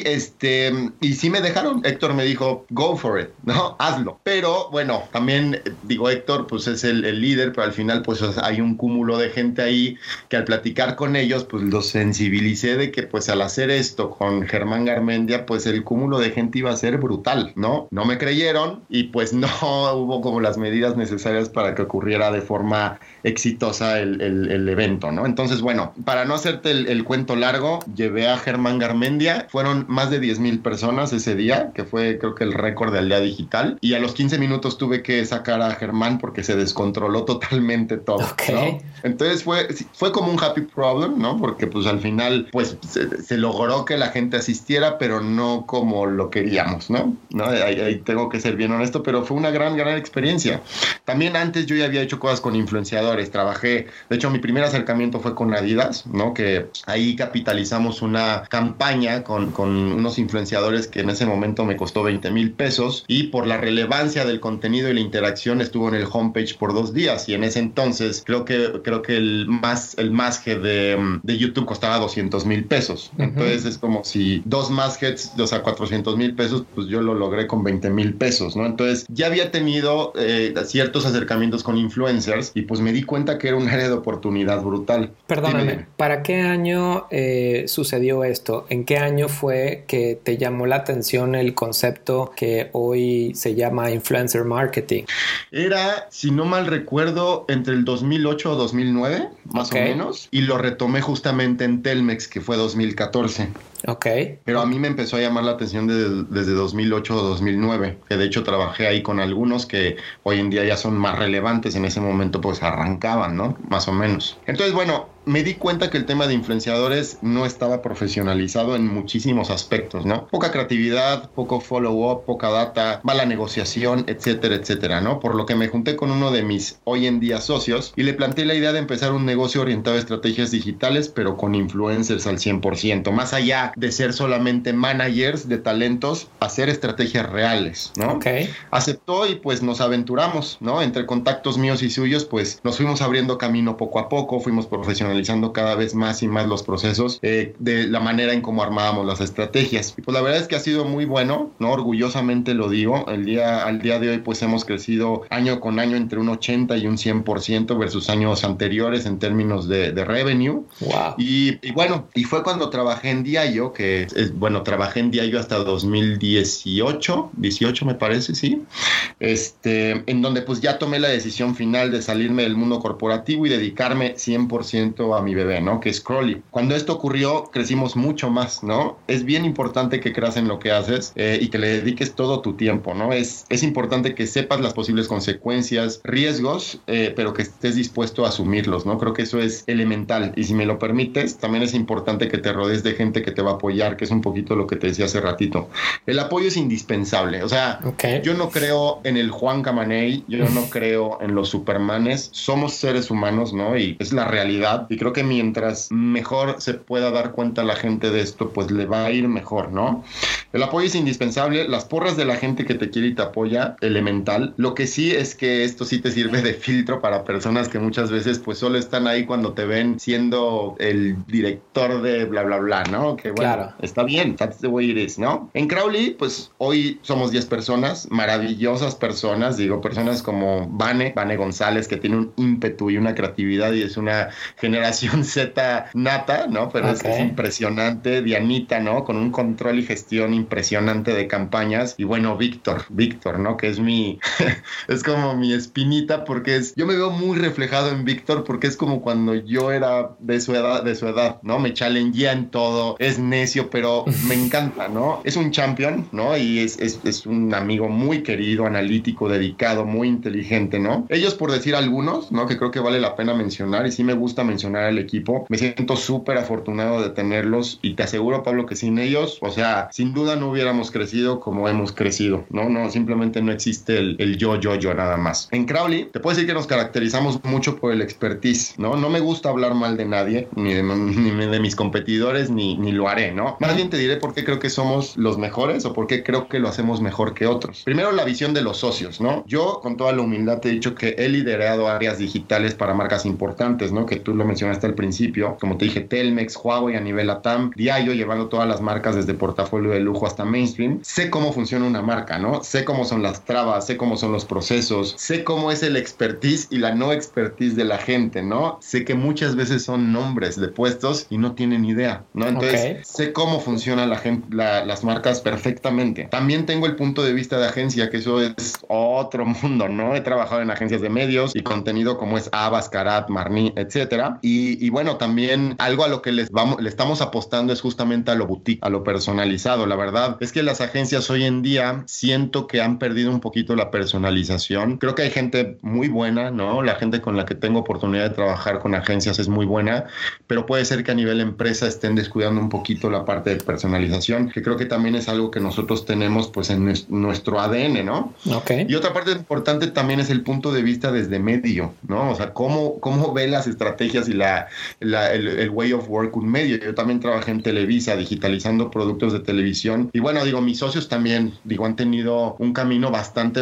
sí me dejaron, Héctor me dijo, go for it, ¿no? Hazlo. Pero bueno, también digo, Héctor pues es el líder, pero al final pues hay un cúmulo de gente ahí que al platicar con ellos pues los sensibilicé de que pues al hacer esto con Germán Garmendia pues el cúmulo de gente iba a ser brutal, ¿no? No me creyeron y pues no hubo como las medidas necesarias para que ocurriera de forma exitosa el evento, ¿no? Entonces, bueno, para no hacerte el cuento largo, llevé a Germán Garmendia, fueron más de 10,000 personas ese día, que fue creo que el récord de Aldea Digital, y a los 15 minutos tuve que sacar a Germán porque se descontroló totalmente todo, okay, ¿no? Entonces fue como un happy problem, ¿no? Porque pues al final pues se logró que la gente asistiera, pero no como lo queríamos, ¿no? Ahí tengo que ser bien honesto, pero fue una gran experiencia. También antes yo ya había hecho cosas con influenciadores, trabajé, de hecho mi primer acercamiento fue con Adidas, ¿no? Que ahí capitalizamos una campaña con unos influenciadores que en ese momento me costó 20,000 pesos y por la relevancia del contenido y la interacción estuvo en el homepage por 2 días y en ese entonces creo que el masthead de YouTube costaba 200,000 pesos. Uh-huh. Entonces es como si 2 mastheads, o sea, 400,000 pesos, pues yo lo logré con 20,000 pesos, ¿no? Entonces ya había tenido ciertos acercamientos con influencers y pues me di cuenta que era un área de oportunidad brutal. Perdóname, dime. ¿Para qué año sucedió esto? ¿En qué año fue que te llamó la atención el concepto que hoy se llama influencer marketing? Era, si no mal recuerdo, entre el 2008 o 2009, más o menos, y lo retomé justamente en Telmex, que fue 2014. Ok. Pero a mí me empezó a llamar la atención desde 2008 o 2009, que de hecho trabajé ahí con algunos que hoy en día ya son más relevantes, en ese momento pues arrancaban, ¿no? Más o menos. Entonces, bueno, me di cuenta que el tema de influenciadores no estaba profesionalizado en muchísimos aspectos, ¿no? Poca creatividad, poco follow-up, poca data, mala negociación, etcétera, etcétera, ¿no? Por lo que me junté con uno de mis hoy en día socios y le planteé la idea de empezar un negocio orientado a estrategias digitales, pero con influencers al 100%, más allá de ser solamente managers de talentos, hacer estrategias reales, ¿no? Ok. Aceptó y pues nos aventuramos, ¿no? Entre contactos míos y suyos, pues nos fuimos abriendo camino poco a poco, fuimos profesionalizando cada vez más y más los procesos de la manera en cómo armábamos las estrategias. Y pues la verdad es que ha sido muy bueno, ¿no? Orgullosamente lo digo. Al día de hoy pues hemos crecido año con año entre un 80 y un 100% versus años anteriores en términos de revenue. Wow. Y bueno, y fue cuando trabajé en Diageo, trabajé en Diageo hasta 2018 me parece, sí. En donde pues ya tomé la decisión final de salirme del mundo corporativo y dedicarme 100% a mi bebé, ¿no? Que es Crawly. Cuando esto ocurrió, crecimos mucho más, ¿no? Es bien importante que creas en lo que haces y que le dediques todo tu tiempo, ¿no? Es importante que sepas las posibles consecuencias, riesgos, pero que estés dispuesto a asumirlos, ¿no? Creo que eso es elemental. Y si me lo permites, también es importante que te rodees de gente que te va a apoyar, que es un poquito lo que te decía hace ratito. El apoyo es indispensable. O sea, yo no creo en el Juan Camaney, yo no creo en los Supermanes. Somos seres humanos, ¿no? Y es la realidad. Y creo que mientras mejor se pueda dar cuenta la gente de esto, pues le va a ir mejor, ¿no? El apoyo es indispensable. Las porras de la gente que te quiere y te apoya, elemental. Lo que sí es que esto sí te sirve de filtro para personas que muchas veces pues solo están ahí cuando te ven siendo el director de bla, bla, bla, ¿no? Que bueno, claro, está bien, that's the way it is, ¿no? En Crowley, pues hoy somos 10 personas, maravillosas personas, digo, personas como Vane González, que tiene un ímpetu y una creatividad y es una generación Z nata, ¿no? Pero es impresionante. Dianita, ¿no? Con un control y gestión impresionante de campañas. Y bueno, Víctor, ¿no? Que es es como mi espinita, porque yo me veo muy reflejado en Víctor, porque es como cuando yo era de su edad, ¿no? Me challengeé en todo, es necio, pero me encanta, ¿no? Es un champion, ¿no? Y es un amigo muy querido, analítico, dedicado, muy inteligente, ¿no? Ellos, por decir algunos, ¿no? Que creo que vale la pena mencionar, y sí me gusta mencionar al equipo. Me siento súper afortunado de tenerlos, y te aseguro, Pablo, que sin ellos, o sea, sin duda no hubiéramos crecido como hemos crecido, ¿no? No, simplemente no existe el yo nada más. En Crowley, te puedo decir que nos caracterizamos mucho por el expertise, ¿no? No me gusta hablar mal de nadie, ni de mis competidores, ni lo haré, ¿no? Más bien te diré por qué creo que somos los mejores o por qué creo que lo hacemos mejor que otros. Primero, la visión de los socios, ¿no? Yo, con toda la humildad, te he dicho que he liderado áreas digitales para marcas importantes, ¿no? Que tú lo mencionaste al principio, como te dije, Telmex, Huawei a nivel LATAM, Diageo, llevando todas las marcas desde portafolio de lujo hasta mainstream. Sé cómo funciona una marca, ¿no? Sé cómo son las trabas, sé cómo son los procesos, sé cómo es el expertise y la no expertise de la gente, ¿no? Sé que muchas veces son nombres de puestos y no tienen idea, ¿no? Entonces, sé cómo funciona las marcas perfectamente. También tengo el punto de vista de agencia, que eso es otro mundo, ¿no? He trabajado en agencias de medios y contenido como es Abbas, Carat, Marni, etcétera. Y bueno, también algo a lo que le estamos apostando es justamente a lo boutique, a lo personalizado. La verdad es que las agencias hoy en día siento que han perdido un poquito la personalización. Creo que hay gente muy buena, ¿no? La gente con la que tengo oportunidad de trabajar con agencias es muy buena, pero puede ser que a nivel empresa estén descuidando un poquito la parte de personalización, que creo que también es algo que nosotros tenemos pues en nuestro ADN, ¿no? Y otra parte importante también es el punto de vista desde medio, ¿no? O sea, cómo ve las estrategias y el way of work un medio. Yo también trabajé en Televisa digitalizando productos de televisión y bueno, digo, mis socios también, digo, han tenido un camino bastante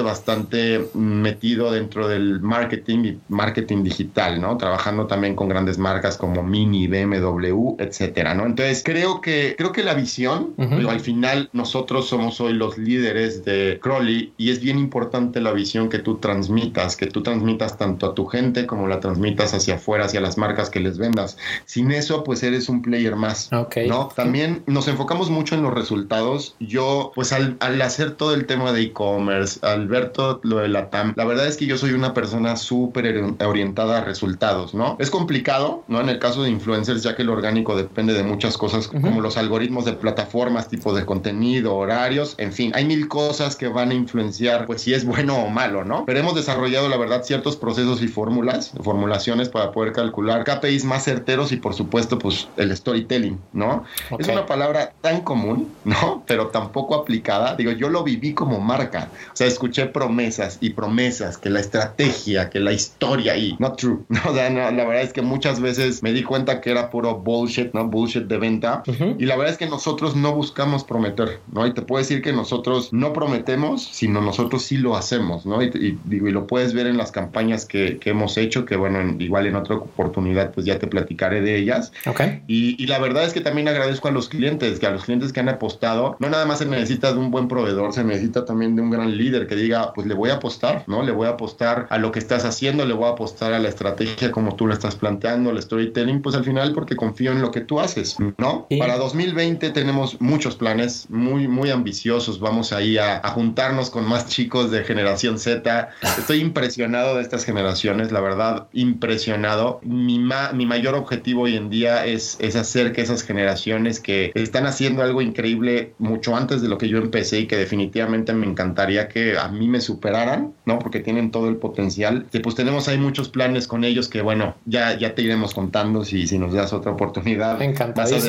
metido dentro del marketing y marketing digital, ¿no? Trabajando también con grandes marcas como Mini, BMW, etcétera, ¿no? Entonces, creo que la visión, digo, al final nosotros somos hoy los líderes de Crowley y es bien importante la visión que tú transmitas tanto a tu gente como la transmitas hacia afuera, hacia las marcas que les vendas. Sin eso, pues eres un player más, ¿no? También nos enfocamos mucho en los resultados. Yo, pues al hacer todo el tema de e-commerce, al ver todo lo de la TAM, la verdad es que yo soy una persona súper orientada a resultados, ¿no? Es complicado, ¿no? En el caso de influencers, ya que el orgánico depende de muchas cosas, como los algoritmos de plataformas, tipo de contenido, horarios, en fin, hay mil cosas que van a influenciar, pues si es bueno o malo, ¿no? Pero hemos desarrollado, la verdad, ciertos procesos y formulaciones para poder calcular KPIs más certeros y, por supuesto, pues el storytelling, ¿no? Es una palabra tan común, ¿no? Pero tampoco aplicada. Digo, yo lo viví como marca. O sea, escuché promesas, que la estrategia, que la historia y not true, ¿no? O sea, no, la verdad es que muchas veces me di cuenta que era puro bullshit, ¿no? Bullshit de venta. Y la verdad es que nosotros no buscamos prometer, ¿no? Y te puedo decir que nosotros no prometemos, sino nosotros sí lo hacemos, ¿no? Y lo puedes ver en las campañas que hemos hecho, que bueno, igual en otra oportunidad pues ya te platicaré de ellas. Y la verdad es que también agradezco a los clientes que han apostado. No nada más se necesita de un buen proveedor, se necesita también de un gran líder que diga, pues le voy a apostar, ¿no? Le voy a apostar a lo que estás haciendo, le voy a apostar a la estrategia como tú la estás planteando, al storytelling, pues al final porque confío en lo que tú haces, ¿no? Para 2020 tenemos muchos planes muy ambiciosos. Vamos ahí a juntarnos con más chicos de generación Z. Estoy impresionado de estas generaciones, la verdad, impresionado. Mi mayor objetivo hoy en día es hacer que esas generaciones que están haciendo algo increíble mucho antes de lo que yo empecé y que definitivamente me encantaría que a mí me superaran, ¿no? Porque tienen todo el potencial. Que pues tenemos ahí muchos planes con ellos que, bueno, ya te iremos contando si nos das otra oportunidad más adelante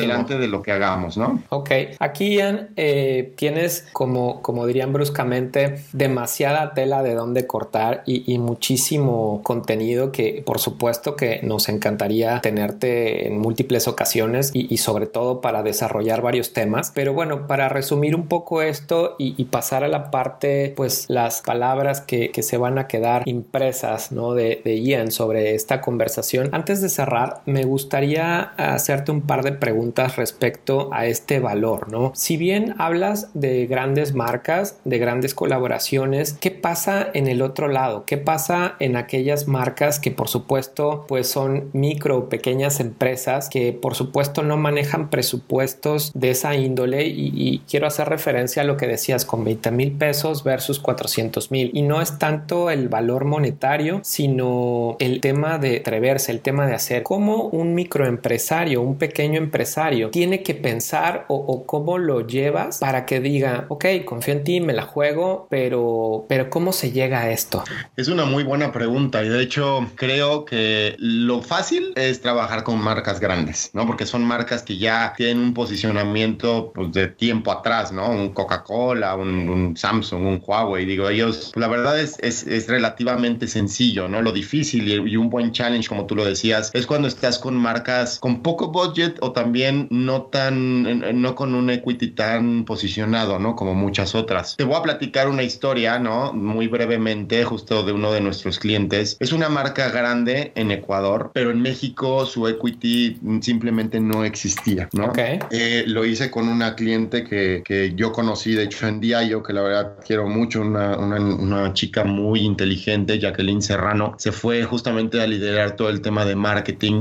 de lo que hagamos, ¿no? Ok, aquí Ian, tienes como dirían bruscamente demasiada tela de dónde cortar y muchísimo contenido que por supuesto que nos encantaría tenerte en múltiples ocasiones y sobre todo para desarrollar varios temas, pero bueno, para resumir un poco esto y pasar a la parte, pues las palabras que se van a quedar impresas, ¿no? de Ian sobre esta conversación. Antes de cerrar, me gustaría hacerte un par de preguntas respecto a este valor, ¿no? Si bien hablas de grandes marcas, de grandes colaboraciones, ¿qué pasa en el otro lado? ¿Qué pasa en aquellas marcas que por supuesto pues son micro o pequeñas empresas que por supuesto no manejan presupuestos de esa índole y quiero hacer referencia a lo que decías con 20,000 pesos versus 400,000 y no es tanto el valor monetario sino el tema de atreverse, el tema de hacer. ¿Cómo un microempresario, un pequeño empresario tiene que pensar o cómo lo llevas para que diga, ok, confío en ti, me la juego, pero ¿cómo se llega a esto? Es una muy buena pregunta y de hecho creo que lo fácil es trabajar con marcas grandes, ¿no? Porque son marcas que ya tienen un posicionamiento pues, de tiempo atrás, ¿no? Un Coca-Cola, un Samsung, un Huawei, digo, ellos, la verdad es relativamente sencillo, ¿no? Lo difícil y un buen challenge, como tú lo decías, es cuando estás con marcas con poco budget o también no con un equity tan posicionado, ¿no? Como muchas otras. Te voy a platicar una historia, ¿no? Muy brevemente, justo de uno de nuestros clientes. Es una marca grande en Ecuador, pero en México su equity simplemente no existía, ¿no? Okay. Lo hice con una cliente que yo conocí, de hecho, en Diallo, que la verdad quiero mucho, una chica muy inteligente, Jacqueline Serrano, se fue justamente a liderar todo el tema de marketing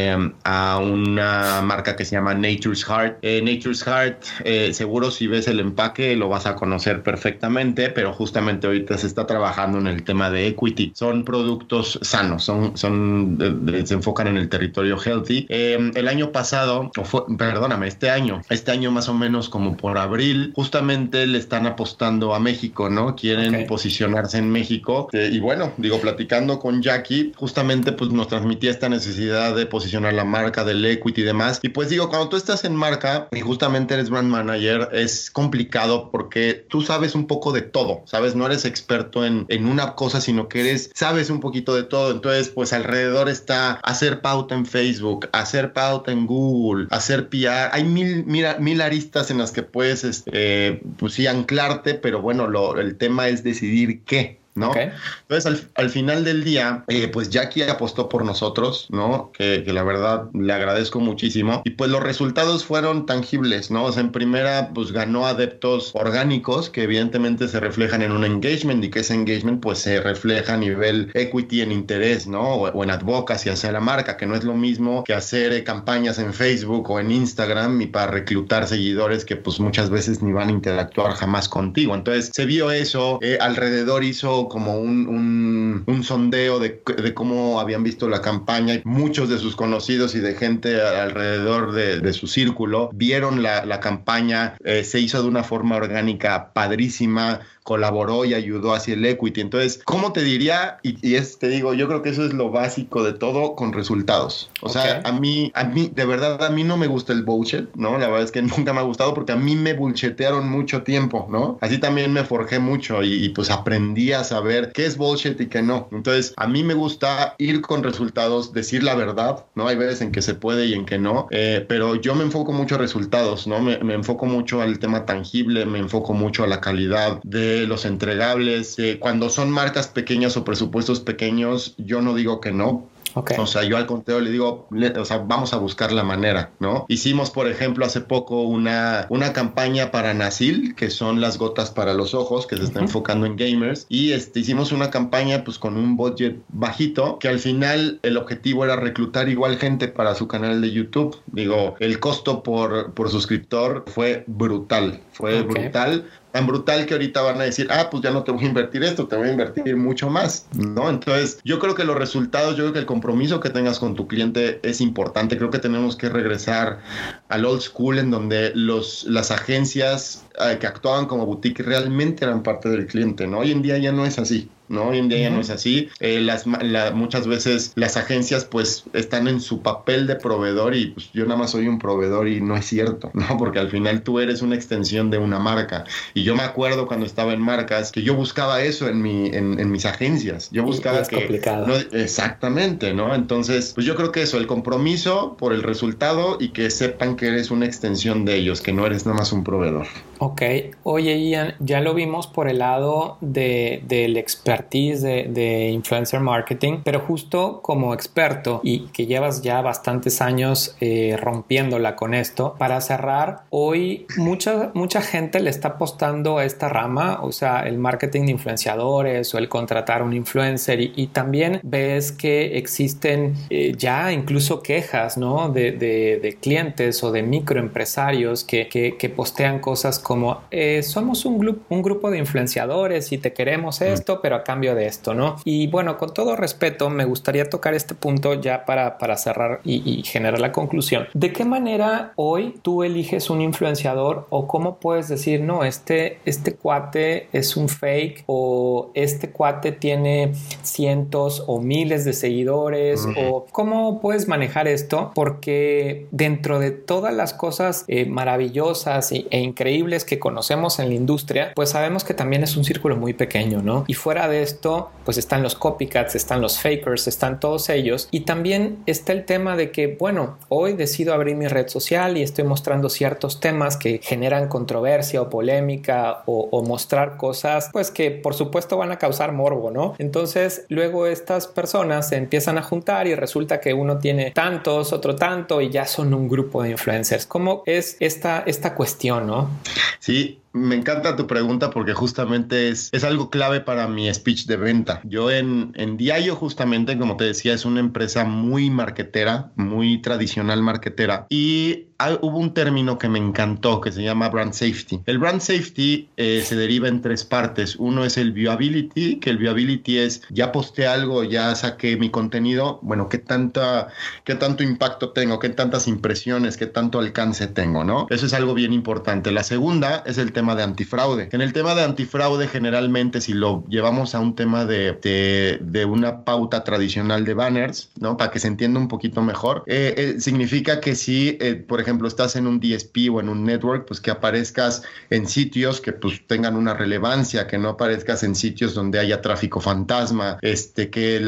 a una marca que se llama Nature's Heart. Nature's Heart, seguro si ves el empaque lo vas a conocer perfectamente, pero justamente ahorita se está trabajando en el tema de equity. Son productos sanos, se enfocan en el territorio healthy. El año pasado, este año más o menos como por abril, justamente le están apostando a México, ¿no? Quieren posicionarse en México. Y bueno, digo, platicando con Jackie, justamente pues nos transmitía esta necesidad de posicionar la marca, del equity y demás. Y pues digo, cuando tú estás en marca y justamente eres brand manager, es complicado porque tú sabes un poco de todo, ¿sabes? No eres experto en una cosa, sino que sabes un poquito de todo. Entonces, pues alrededor está hacer pauta en Facebook, hacer pauta en Google, hacer PR. Hay mil aristas en las que puedes, pues sí, anclarte, pero bueno, el tema es decidir qué, ¿no? Okay. Entonces, al final del día, pues Jackie apostó por nosotros, ¿no? Que la verdad le agradezco muchísimo. Y pues los resultados fueron tangibles, ¿no? O sea, en primera, pues ganó adeptos orgánicos que evidentemente se reflejan en un engagement y que ese engagement pues se refleja a nivel equity en interés, ¿no? O en advocacy hacia la marca, que no es lo mismo que hacer campañas en Facebook o en Instagram y para reclutar seguidores que pues muchas veces ni van a interactuar jamás contigo. Entonces, se vio eso, alrededor hizo como un sondeo de cómo habían visto la campaña y muchos de sus conocidos y de gente alrededor de su círculo vieron la campaña, se hizo de una forma orgánica padrísima, colaboró y ayudó hacia el equity. Entonces, ¿cómo te diría? Te digo, yo creo que eso es lo básico de todo con resultados. O sea, a mí, de verdad, a mí no me gusta el bullshit, ¿no? La verdad es que nunca me ha gustado porque a mí me bullshitearon mucho tiempo, ¿no? Así también me forjé mucho y pues aprendí a saber qué es bullshit y qué no. Entonces, a mí me gusta ir con resultados, decir la verdad, ¿no? Hay veces en que se puede y en que no, pero yo me enfoco mucho a resultados, ¿no? Me enfoco mucho al tema tangible, me enfoco mucho a la calidad de los entregables. Cuando son marcas pequeñas o presupuestos pequeños, yo no digo que no. Okay. O sea, yo al contrario le digo, vamos a buscar la manera, ¿no? Hicimos, por ejemplo, hace poco una campaña para Nasil, que son las gotas para los ojos, que se está enfocando en gamers, y hicimos una campaña pues con un budget bajito, que al final el objetivo era reclutar igual gente para su canal de YouTube. Digo, el costo por suscriptor fue brutal, brutal. Tan brutal que ahorita van a decir, pues ya no te voy a invertir esto, te voy a invertir mucho más, ¿no? Entonces, yo creo que los resultados, yo creo que el compromiso que tengas con tu cliente es importante. Creo que tenemos que regresar al old school en donde las agencias que actuaban como boutique realmente eran parte del cliente, ¿no? Hoy en día ya no es así. ¿no? Hoy en día ya no es así. Muchas veces las agencias pues están en su papel de proveedor y pues yo nada más soy un proveedor y no es cierto, ¿no? Porque al final tú eres una extensión de una marca. Y yo me acuerdo cuando estaba en marcas que yo buscaba eso en mis agencias. Yo buscaba es complicado. No, exactamente, ¿no? Entonces, pues yo creo que eso, el compromiso por el resultado y que sepan que eres una extensión de ellos, que no eres nada más un proveedor. Ok. Oye, Ian, ya lo vimos por el lado del expertise de influencer marketing, pero justo como experto y que llevas ya bastantes años rompiéndola con esto, para cerrar, hoy mucha gente le está apostando a esta rama, o sea, el marketing de influenciadores o el contratar a un influencer y también ves que existen ya incluso quejas, ¿no? de clientes o de microempresarios que postean cosas como somos un grupo de influenciadores y te queremos esto, pero a cambio de esto, ¿no? Y bueno, con todo respeto, me gustaría tocar este punto ya para cerrar y generar la conclusión. ¿De qué manera hoy tú eliges un influenciador o cómo puedes decir, no, este cuate es un fake o este cuate tiene cientos o miles de seguidores o cómo puedes manejar esto? Porque dentro de todas las cosas maravillosas e increíbles que conocemos en la industria, pues sabemos que también es un círculo muy pequeño, ¿no? Y fuera de esto, pues están los copycats, están los fakers, están todos ellos. Y también está el tema de que, bueno, hoy decido abrir mi red social y estoy mostrando ciertos temas que generan controversia o polémica o mostrar cosas, pues que por supuesto van a causar morbo, ¿no? Entonces, luego estas personas se empiezan a juntar y resulta que uno tiene tantos, otro tanto y ya son un grupo de influencers. ¿Cómo es esta cuestión, no? Sí, me encanta tu pregunta porque justamente es algo clave para mi speech de venta. Yo en Diageo justamente, como te decía, es una empresa muy marketera, muy tradicional marketera y hubo un término que me encantó que se llama brand safety. El brand safety se deriva en tres partes. Uno es el viewability, que el viewability es ya posteé algo, ya saqué mi contenido, bueno, qué tanto impacto tengo, qué tantas impresiones, qué tanto alcance tengo, ¿no? Eso es algo bien importante. La segunda es el tema de antifraude. En el tema de antifraude, generalmente, si lo llevamos a un tema de una pauta tradicional de banners, ¿no? Para que se entienda un poquito mejor, significa que si, por ejemplo, estás en un DSP o en un network, pues que aparezcas en sitios que pues tengan una relevancia, que no aparezcas en sitios donde haya tráfico fantasma, que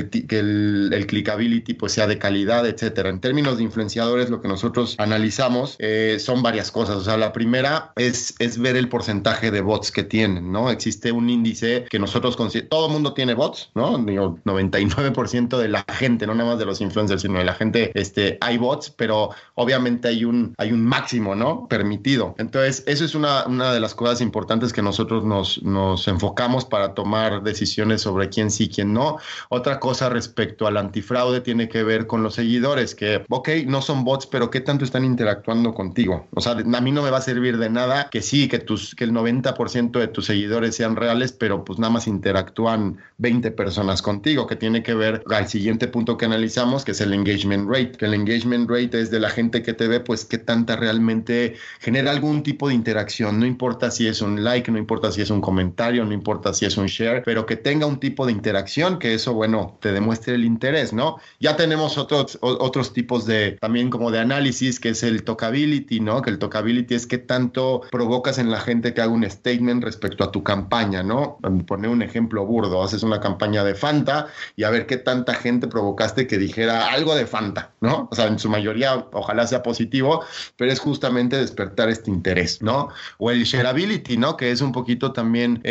el clickability pues sea de calidad, etcétera. En términos de influenciadores, lo que nosotros analizamos son varias cosas. O sea, la primera es ver el porcentaje de bots que tienen, ¿no? Existe un índice que nosotros todo el mundo tiene bots, ¿no? Digo, 99% de la gente, no nada más de los influencers, sino de la gente, hay bots, pero obviamente hay un máximo, ¿no? Permitido. Entonces, eso es una de las cosas importantes que nosotros nos enfocamos para tomar decisiones sobre quién sí, quién no. Otra cosa respecto al antifraude tiene que ver con los seguidores, que, ok, no son bots, pero ¿qué tanto están interactuando contigo? O sea, a mí no me va a servir de nada que sí, que el 90% de tus seguidores sean reales, pero pues nada más interactúan 20 personas contigo, que tiene que ver al siguiente punto que analizamos, que es el engagement rate, que el engagement rate es de la gente que te ve, pues qué tanta realmente genera algún tipo de interacción, no importa si es un like, no importa si es un comentario, no importa si es un share, pero que tenga un tipo de interacción, que eso, bueno, te demuestre el interés, ¿no? Ya tenemos otros tipos de, también como de análisis, que es el talkability, ¿no? Que el talkability es qué tanto provocas en la gente que haga un statement respecto a tu campaña, ¿no? Poner un ejemplo burdo, haces una campaña de Fanta y a ver qué tanta gente provocaste que dijera algo de Fanta, ¿no? O sea, en su mayoría, ojalá sea positivo, pero es justamente despertar este interés, ¿no? O el shareability, ¿no? Que es un poquito también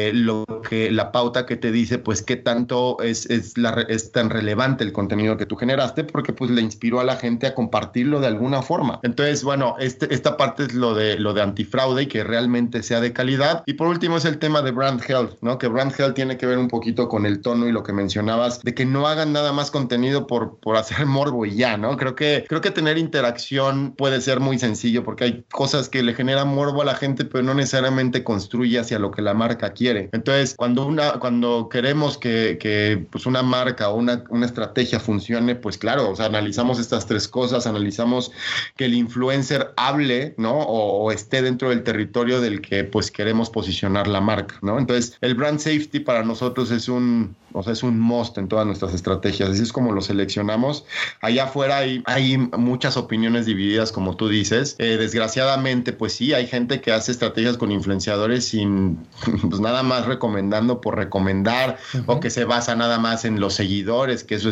la pauta que te dice, pues, qué tanto es tan relevante el contenido que tú generaste, porque pues le inspiró a la gente a compartirlo de alguna forma. Entonces, bueno, esta parte es lo de antifraude y que realmente sea de calidad. Y por último es el tema de brand health, ¿no? Que brand health tiene que ver un poquito con el tono y lo que mencionabas, de que no hagan nada más contenido por hacer morbo y ya, ¿no? Creo que tener interacción puede ser muy sencillo porque hay cosas que le generan morbo a la gente, pero no necesariamente construye hacia lo que la marca quiere. Entonces, cuando queremos que pues una marca o una estrategia funcione, pues claro, o sea, analizamos estas tres cosas, analizamos que el influencer hable, ¿no? O esté dentro del territorio territorio del que pues queremos posicionar la marca, ¿no? Entonces, el brand safety para nosotros es un must en todas nuestras estrategias. Así es como lo seleccionamos. Allá afuera hay muchas opiniones divididas, como tú dices. Desgraciadamente, pues sí, hay gente que hace estrategias con influenciadores sin, pues nada más recomendando por recomendar, o que se basa nada más en los seguidores, que eso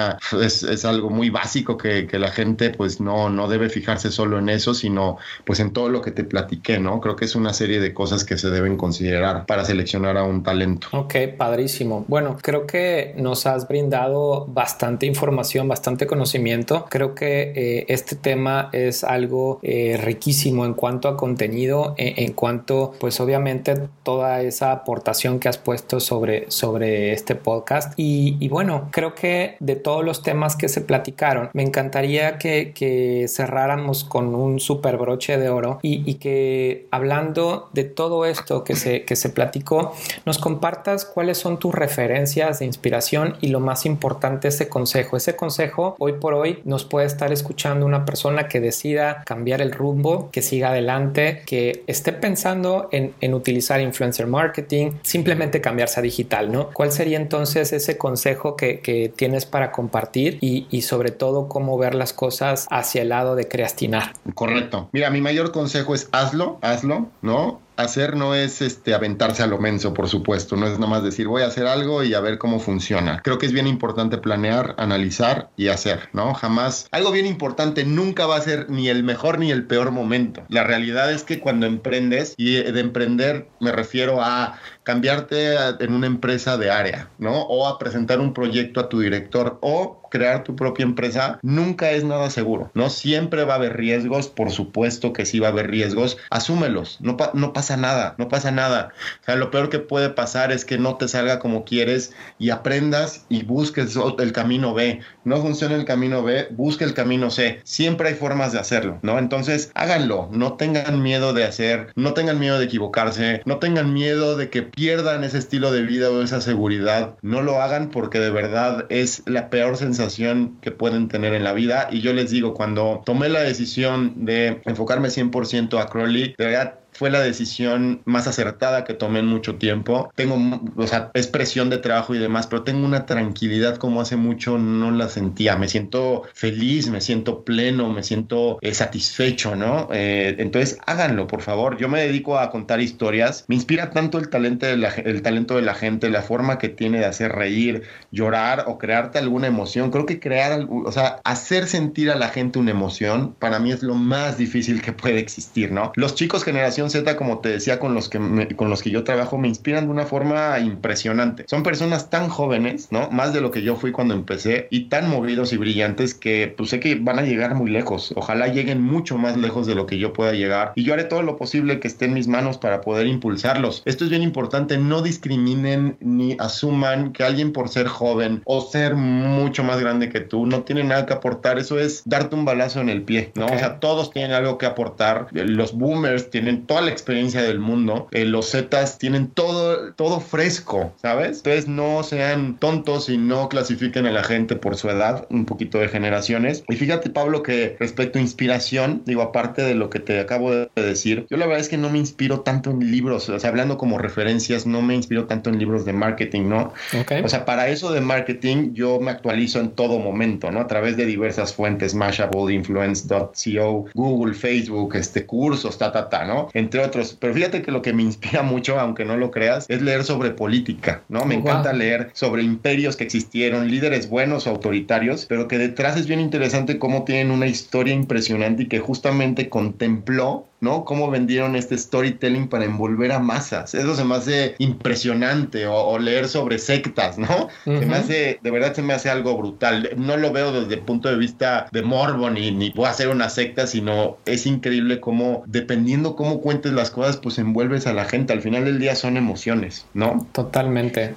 es algo muy básico que la gente pues no debe fijarse solo en eso, sino pues en todo lo que te platiqué, ¿no? Creo que es una serie de cosas que se deben considerar para seleccionar a un talento. Ok, padrísimo. Bueno, creo que nos has brindado bastante información, bastante conocimiento. Creo que este tema es algo riquísimo en cuanto a contenido, en cuanto, pues obviamente, toda esa aportación que has puesto sobre este podcast. Y bueno, creo que de todos los temas que se platicaron, me encantaría que cerráramos con un super broche de oro y que, hablando de todo esto que se platicó, nos compartas cuáles son tus referencias de inspiración y, lo más importante, ese consejo. Ese consejo hoy por hoy nos puede estar escuchando una persona que decida cambiar el rumbo, que siga adelante, que esté pensando en utilizar influencer marketing, simplemente cambiarse a digital, ¿no? ¿Cuál sería entonces ese consejo que tienes para compartir y sobre todo cómo ver las cosas hacia el lado de creastinar? Correcto. Mira, mi mayor consejo es hazlo, ¿no? Hacer no es aventarse a lo menso, por supuesto. No es nada más decir voy a hacer algo y a ver cómo funciona. Creo que es bien importante planear, analizar y hacer, ¿no? Jamás. Algo bien importante, nunca va a ser ni el mejor ni el peor momento. La realidad es que cuando emprendes, y de emprender me refiero a cambiarte en una empresa de área, ¿no? O a presentar un proyecto a tu director, o crear tu propia empresa, nunca es nada seguro, ¿no? Siempre va a haber riesgos, por supuesto que sí va a haber riesgos, asúmelos, no pasa nada. O sea, lo peor que puede pasar es que no te salga como quieres y aprendas y busques el camino B. No funciona el camino B, busque el camino C. Siempre hay formas de hacerlo, ¿no? Entonces, háganlo, no tengan miedo de hacer, no tengan miedo de equivocarse, no tengan miedo de que pierdan ese estilo de vida o esa seguridad. No lo hagan, porque de verdad es la peor sensación que pueden tener en la vida. Y yo les digo, cuando tomé la decisión de enfocarme 100% a Crawly, de verdad fue la decisión más acertada que tomé en mucho tiempo. Es presión de trabajo y demás, pero tengo una tranquilidad como hace mucho no la sentía. Me siento feliz, me siento pleno, me siento satisfecho, ¿no? Entonces, háganlo, por favor. Yo me dedico a contar historias. Me inspira tanto el talento de la gente, la forma que tiene de hacer reír, llorar o crearte alguna emoción. Creo que hacer sentir a la gente una emoción, para mí es lo más difícil que puede existir, ¿no? Los chicos generación Z, como te decía, con los que yo trabajo, me inspiran de una forma impresionante. Son personas tan jóvenes, ¿no? Más de lo que yo fui cuando empecé, y tan movidos y brillantes que pues sé que van a llegar muy lejos. Ojalá lleguen mucho más lejos de lo que yo pueda llegar, y yo haré todo lo posible que esté en mis manos para poder impulsarlos. Esto es bien importante, no discriminen ni asuman que alguien, por ser joven o ser mucho más grande que tú, no tiene nada que aportar. Eso es darte un balazo en el pie, ¿no? Okay. O sea, todos tienen algo que aportar. Los boomers tienen toda la experiencia del mundo, los Zetas tienen todo fresco, ¿sabes? Entonces no sean tontos y no clasifiquen a la gente por su edad, un poquito de generaciones. Y fíjate, Pablo, que respecto a inspiración, digo, aparte de lo que te acabo de decir, yo la verdad es que no me inspiro tanto en libros, o sea, hablando como referencias, no me inspiro tanto en libros de marketing, ¿no? Okay. O sea, para eso de marketing yo me actualizo en todo momento, ¿no? A través de diversas fuentes, Mashable, Influence.co, Google, Facebook, cursos, ¿no? Entre otros. Pero fíjate que lo que me inspira mucho, aunque no lo creas, es leer sobre política, ¿no? Me encanta leer sobre imperios que existieron, líderes buenos o autoritarios, pero que detrás es bien interesante cómo tienen una historia impresionante y que justamente contempló, ¿no? Cómo vendieron este storytelling para envolver a masas. Eso se me hace impresionante. O leer sobre sectas, ¿no? Se me hace, de verdad se me hace algo brutal. No lo veo desde el punto de vista de morbo ni voy a hacer una secta, sino es increíble cómo, dependiendo cómo cuentes las cosas, pues envuelves a la gente. Al final del día son emociones, ¿no? Totalmente.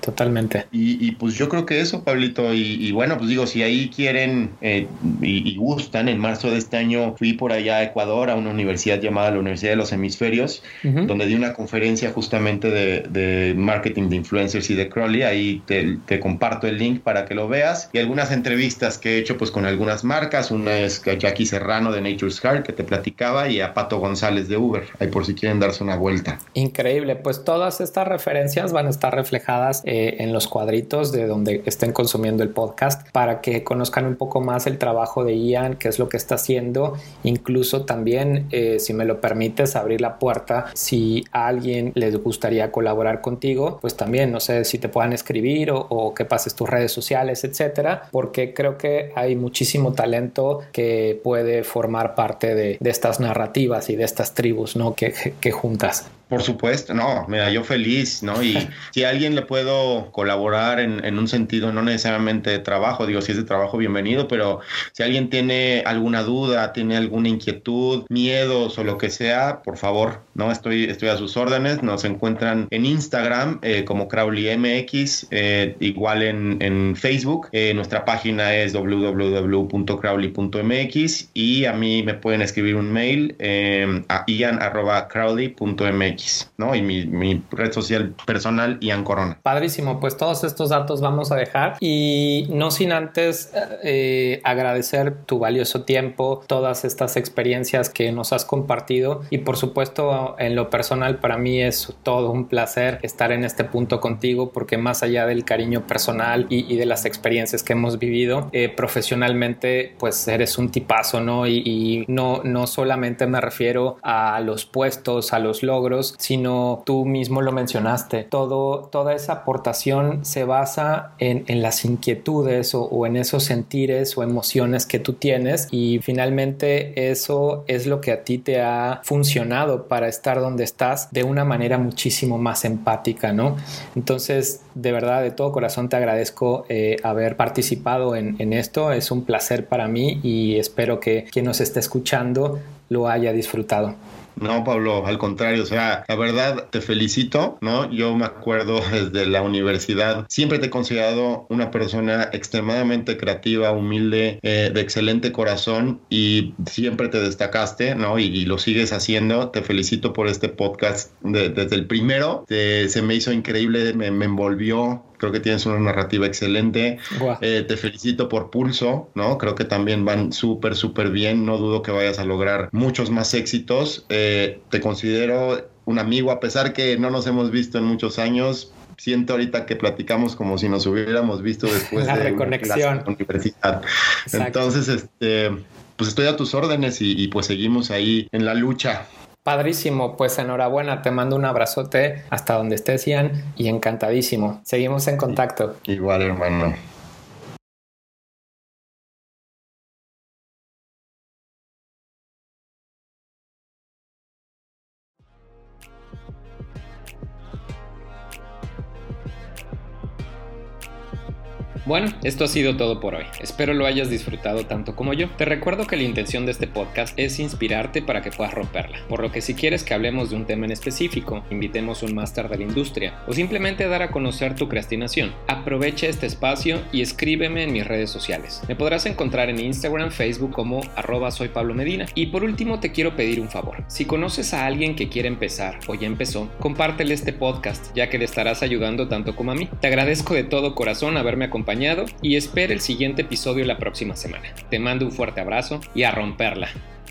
Y pues yo creo que eso, Pablito. Y bueno, pues digo, si ahí quieren y gustan, en marzo de este año fui por allá a Ecuador, a una universidad llamada la Universidad de los Hemisferios, donde di una conferencia justamente de marketing de influencers y de Crowley. Ahí te comparto el link para que lo veas, y algunas entrevistas que he hecho pues con algunas marcas. Una es a Jackie Serrano de Nature's Heart, que te platicaba, y a Pato González de Uber, ahí por si quieren darse una vuelta. Increíble, pues todas estas referencias van a estar reflejadas en los cuadritos de donde estén consumiendo el podcast, para que conozcan un poco más el trabajo de Ian, qué es lo que está haciendo. Incluso también, si me lo permites, abrir la puerta, si a alguien les gustaría colaborar contigo, pues también, no sé si te puedan escribir o que pases tus redes sociales, etcétera, porque creo que hay muchísimo talento que puede formar parte de estas narrativas y de estas tribus, ¿no? que juntas. Por supuesto, no, mira, yo feliz, ¿no? Y si a alguien le puedo colaborar en un sentido no necesariamente de trabajo, digo, si es de trabajo, bienvenido, pero si alguien tiene alguna duda, tiene alguna inquietud, miedos o lo que sea, por favor, ¿no? Estoy a sus órdenes. Nos encuentran en Instagram como CrowleyMX, igual en Facebook. Nuestra página es www.crowley.mx, y a mí me pueden escribir un mail a ian@crowley.mx. ¿no? Y mi red social personal, Ian Corona. Padrísimo, pues todos estos datos vamos a dejar, y no sin antes agradecer tu valioso tiempo, todas estas experiencias que nos has compartido, y por supuesto en lo personal para mí es todo un placer estar en este punto contigo, porque más allá del cariño personal y de las experiencias que hemos vivido profesionalmente, pues eres un tipazo, ¿no? Y no solamente me refiero a los puestos, a los logros, sino tú mismo lo mencionaste, toda esa aportación se basa en las inquietudes o en esos sentires o emociones que tú tienes, y finalmente eso es lo que a ti te ha funcionado para estar donde estás de una manera muchísimo más empática, ¿no? Entonces, de verdad, de todo corazón te agradezco haber participado en esto. Es un placer para mí, y espero que quien nos esté escuchando lo haya disfrutado. No, Pablo, al contrario, o sea, la verdad te felicito, ¿no? Yo me acuerdo desde la universidad, siempre te he considerado una persona extremadamente creativa, humilde, de excelente corazón, y siempre te destacaste, ¿no? Y lo sigues haciendo. Te felicito por este podcast desde el primero. Se me hizo increíble, me envolvió. Creo que tienes una narrativa excelente. Wow. Te felicito por Pulso, ¿no? Creo que también van súper bien. No dudo que vayas a lograr muchos más éxitos. Te considero un amigo, a pesar que no nos hemos visto en muchos años. Siento ahorita que platicamos como si nos hubiéramos visto después la de reconexión una clase de universidad. Exacto. Entonces, pues estoy a tus órdenes, y pues seguimos ahí en la lucha. Padrísimo, pues enhorabuena, te mando un abrazote hasta donde estés, Ian, y encantadísimo. Seguimos en contacto. Igual, hermano. Bueno, esto ha sido todo por hoy. Espero lo hayas disfrutado tanto como yo. Te recuerdo que la intención de este podcast es inspirarte para que puedas romperla. Por lo que si quieres que hablemos de un tema en específico, invitemos un máster de la industria o simplemente dar a conocer tu creación, aprovecha este espacio y escríbeme en mis redes sociales. Me podrás encontrar en Instagram, Facebook como @soypablomedina. Y por último te quiero pedir un favor. Si conoces a alguien que quiere empezar o ya empezó, compártele este podcast, ya que le estarás ayudando tanto como a mí. Te agradezco de todo corazón haberme acompañado y espera el siguiente episodio la próxima semana. Te mando un fuerte abrazo y a romperla.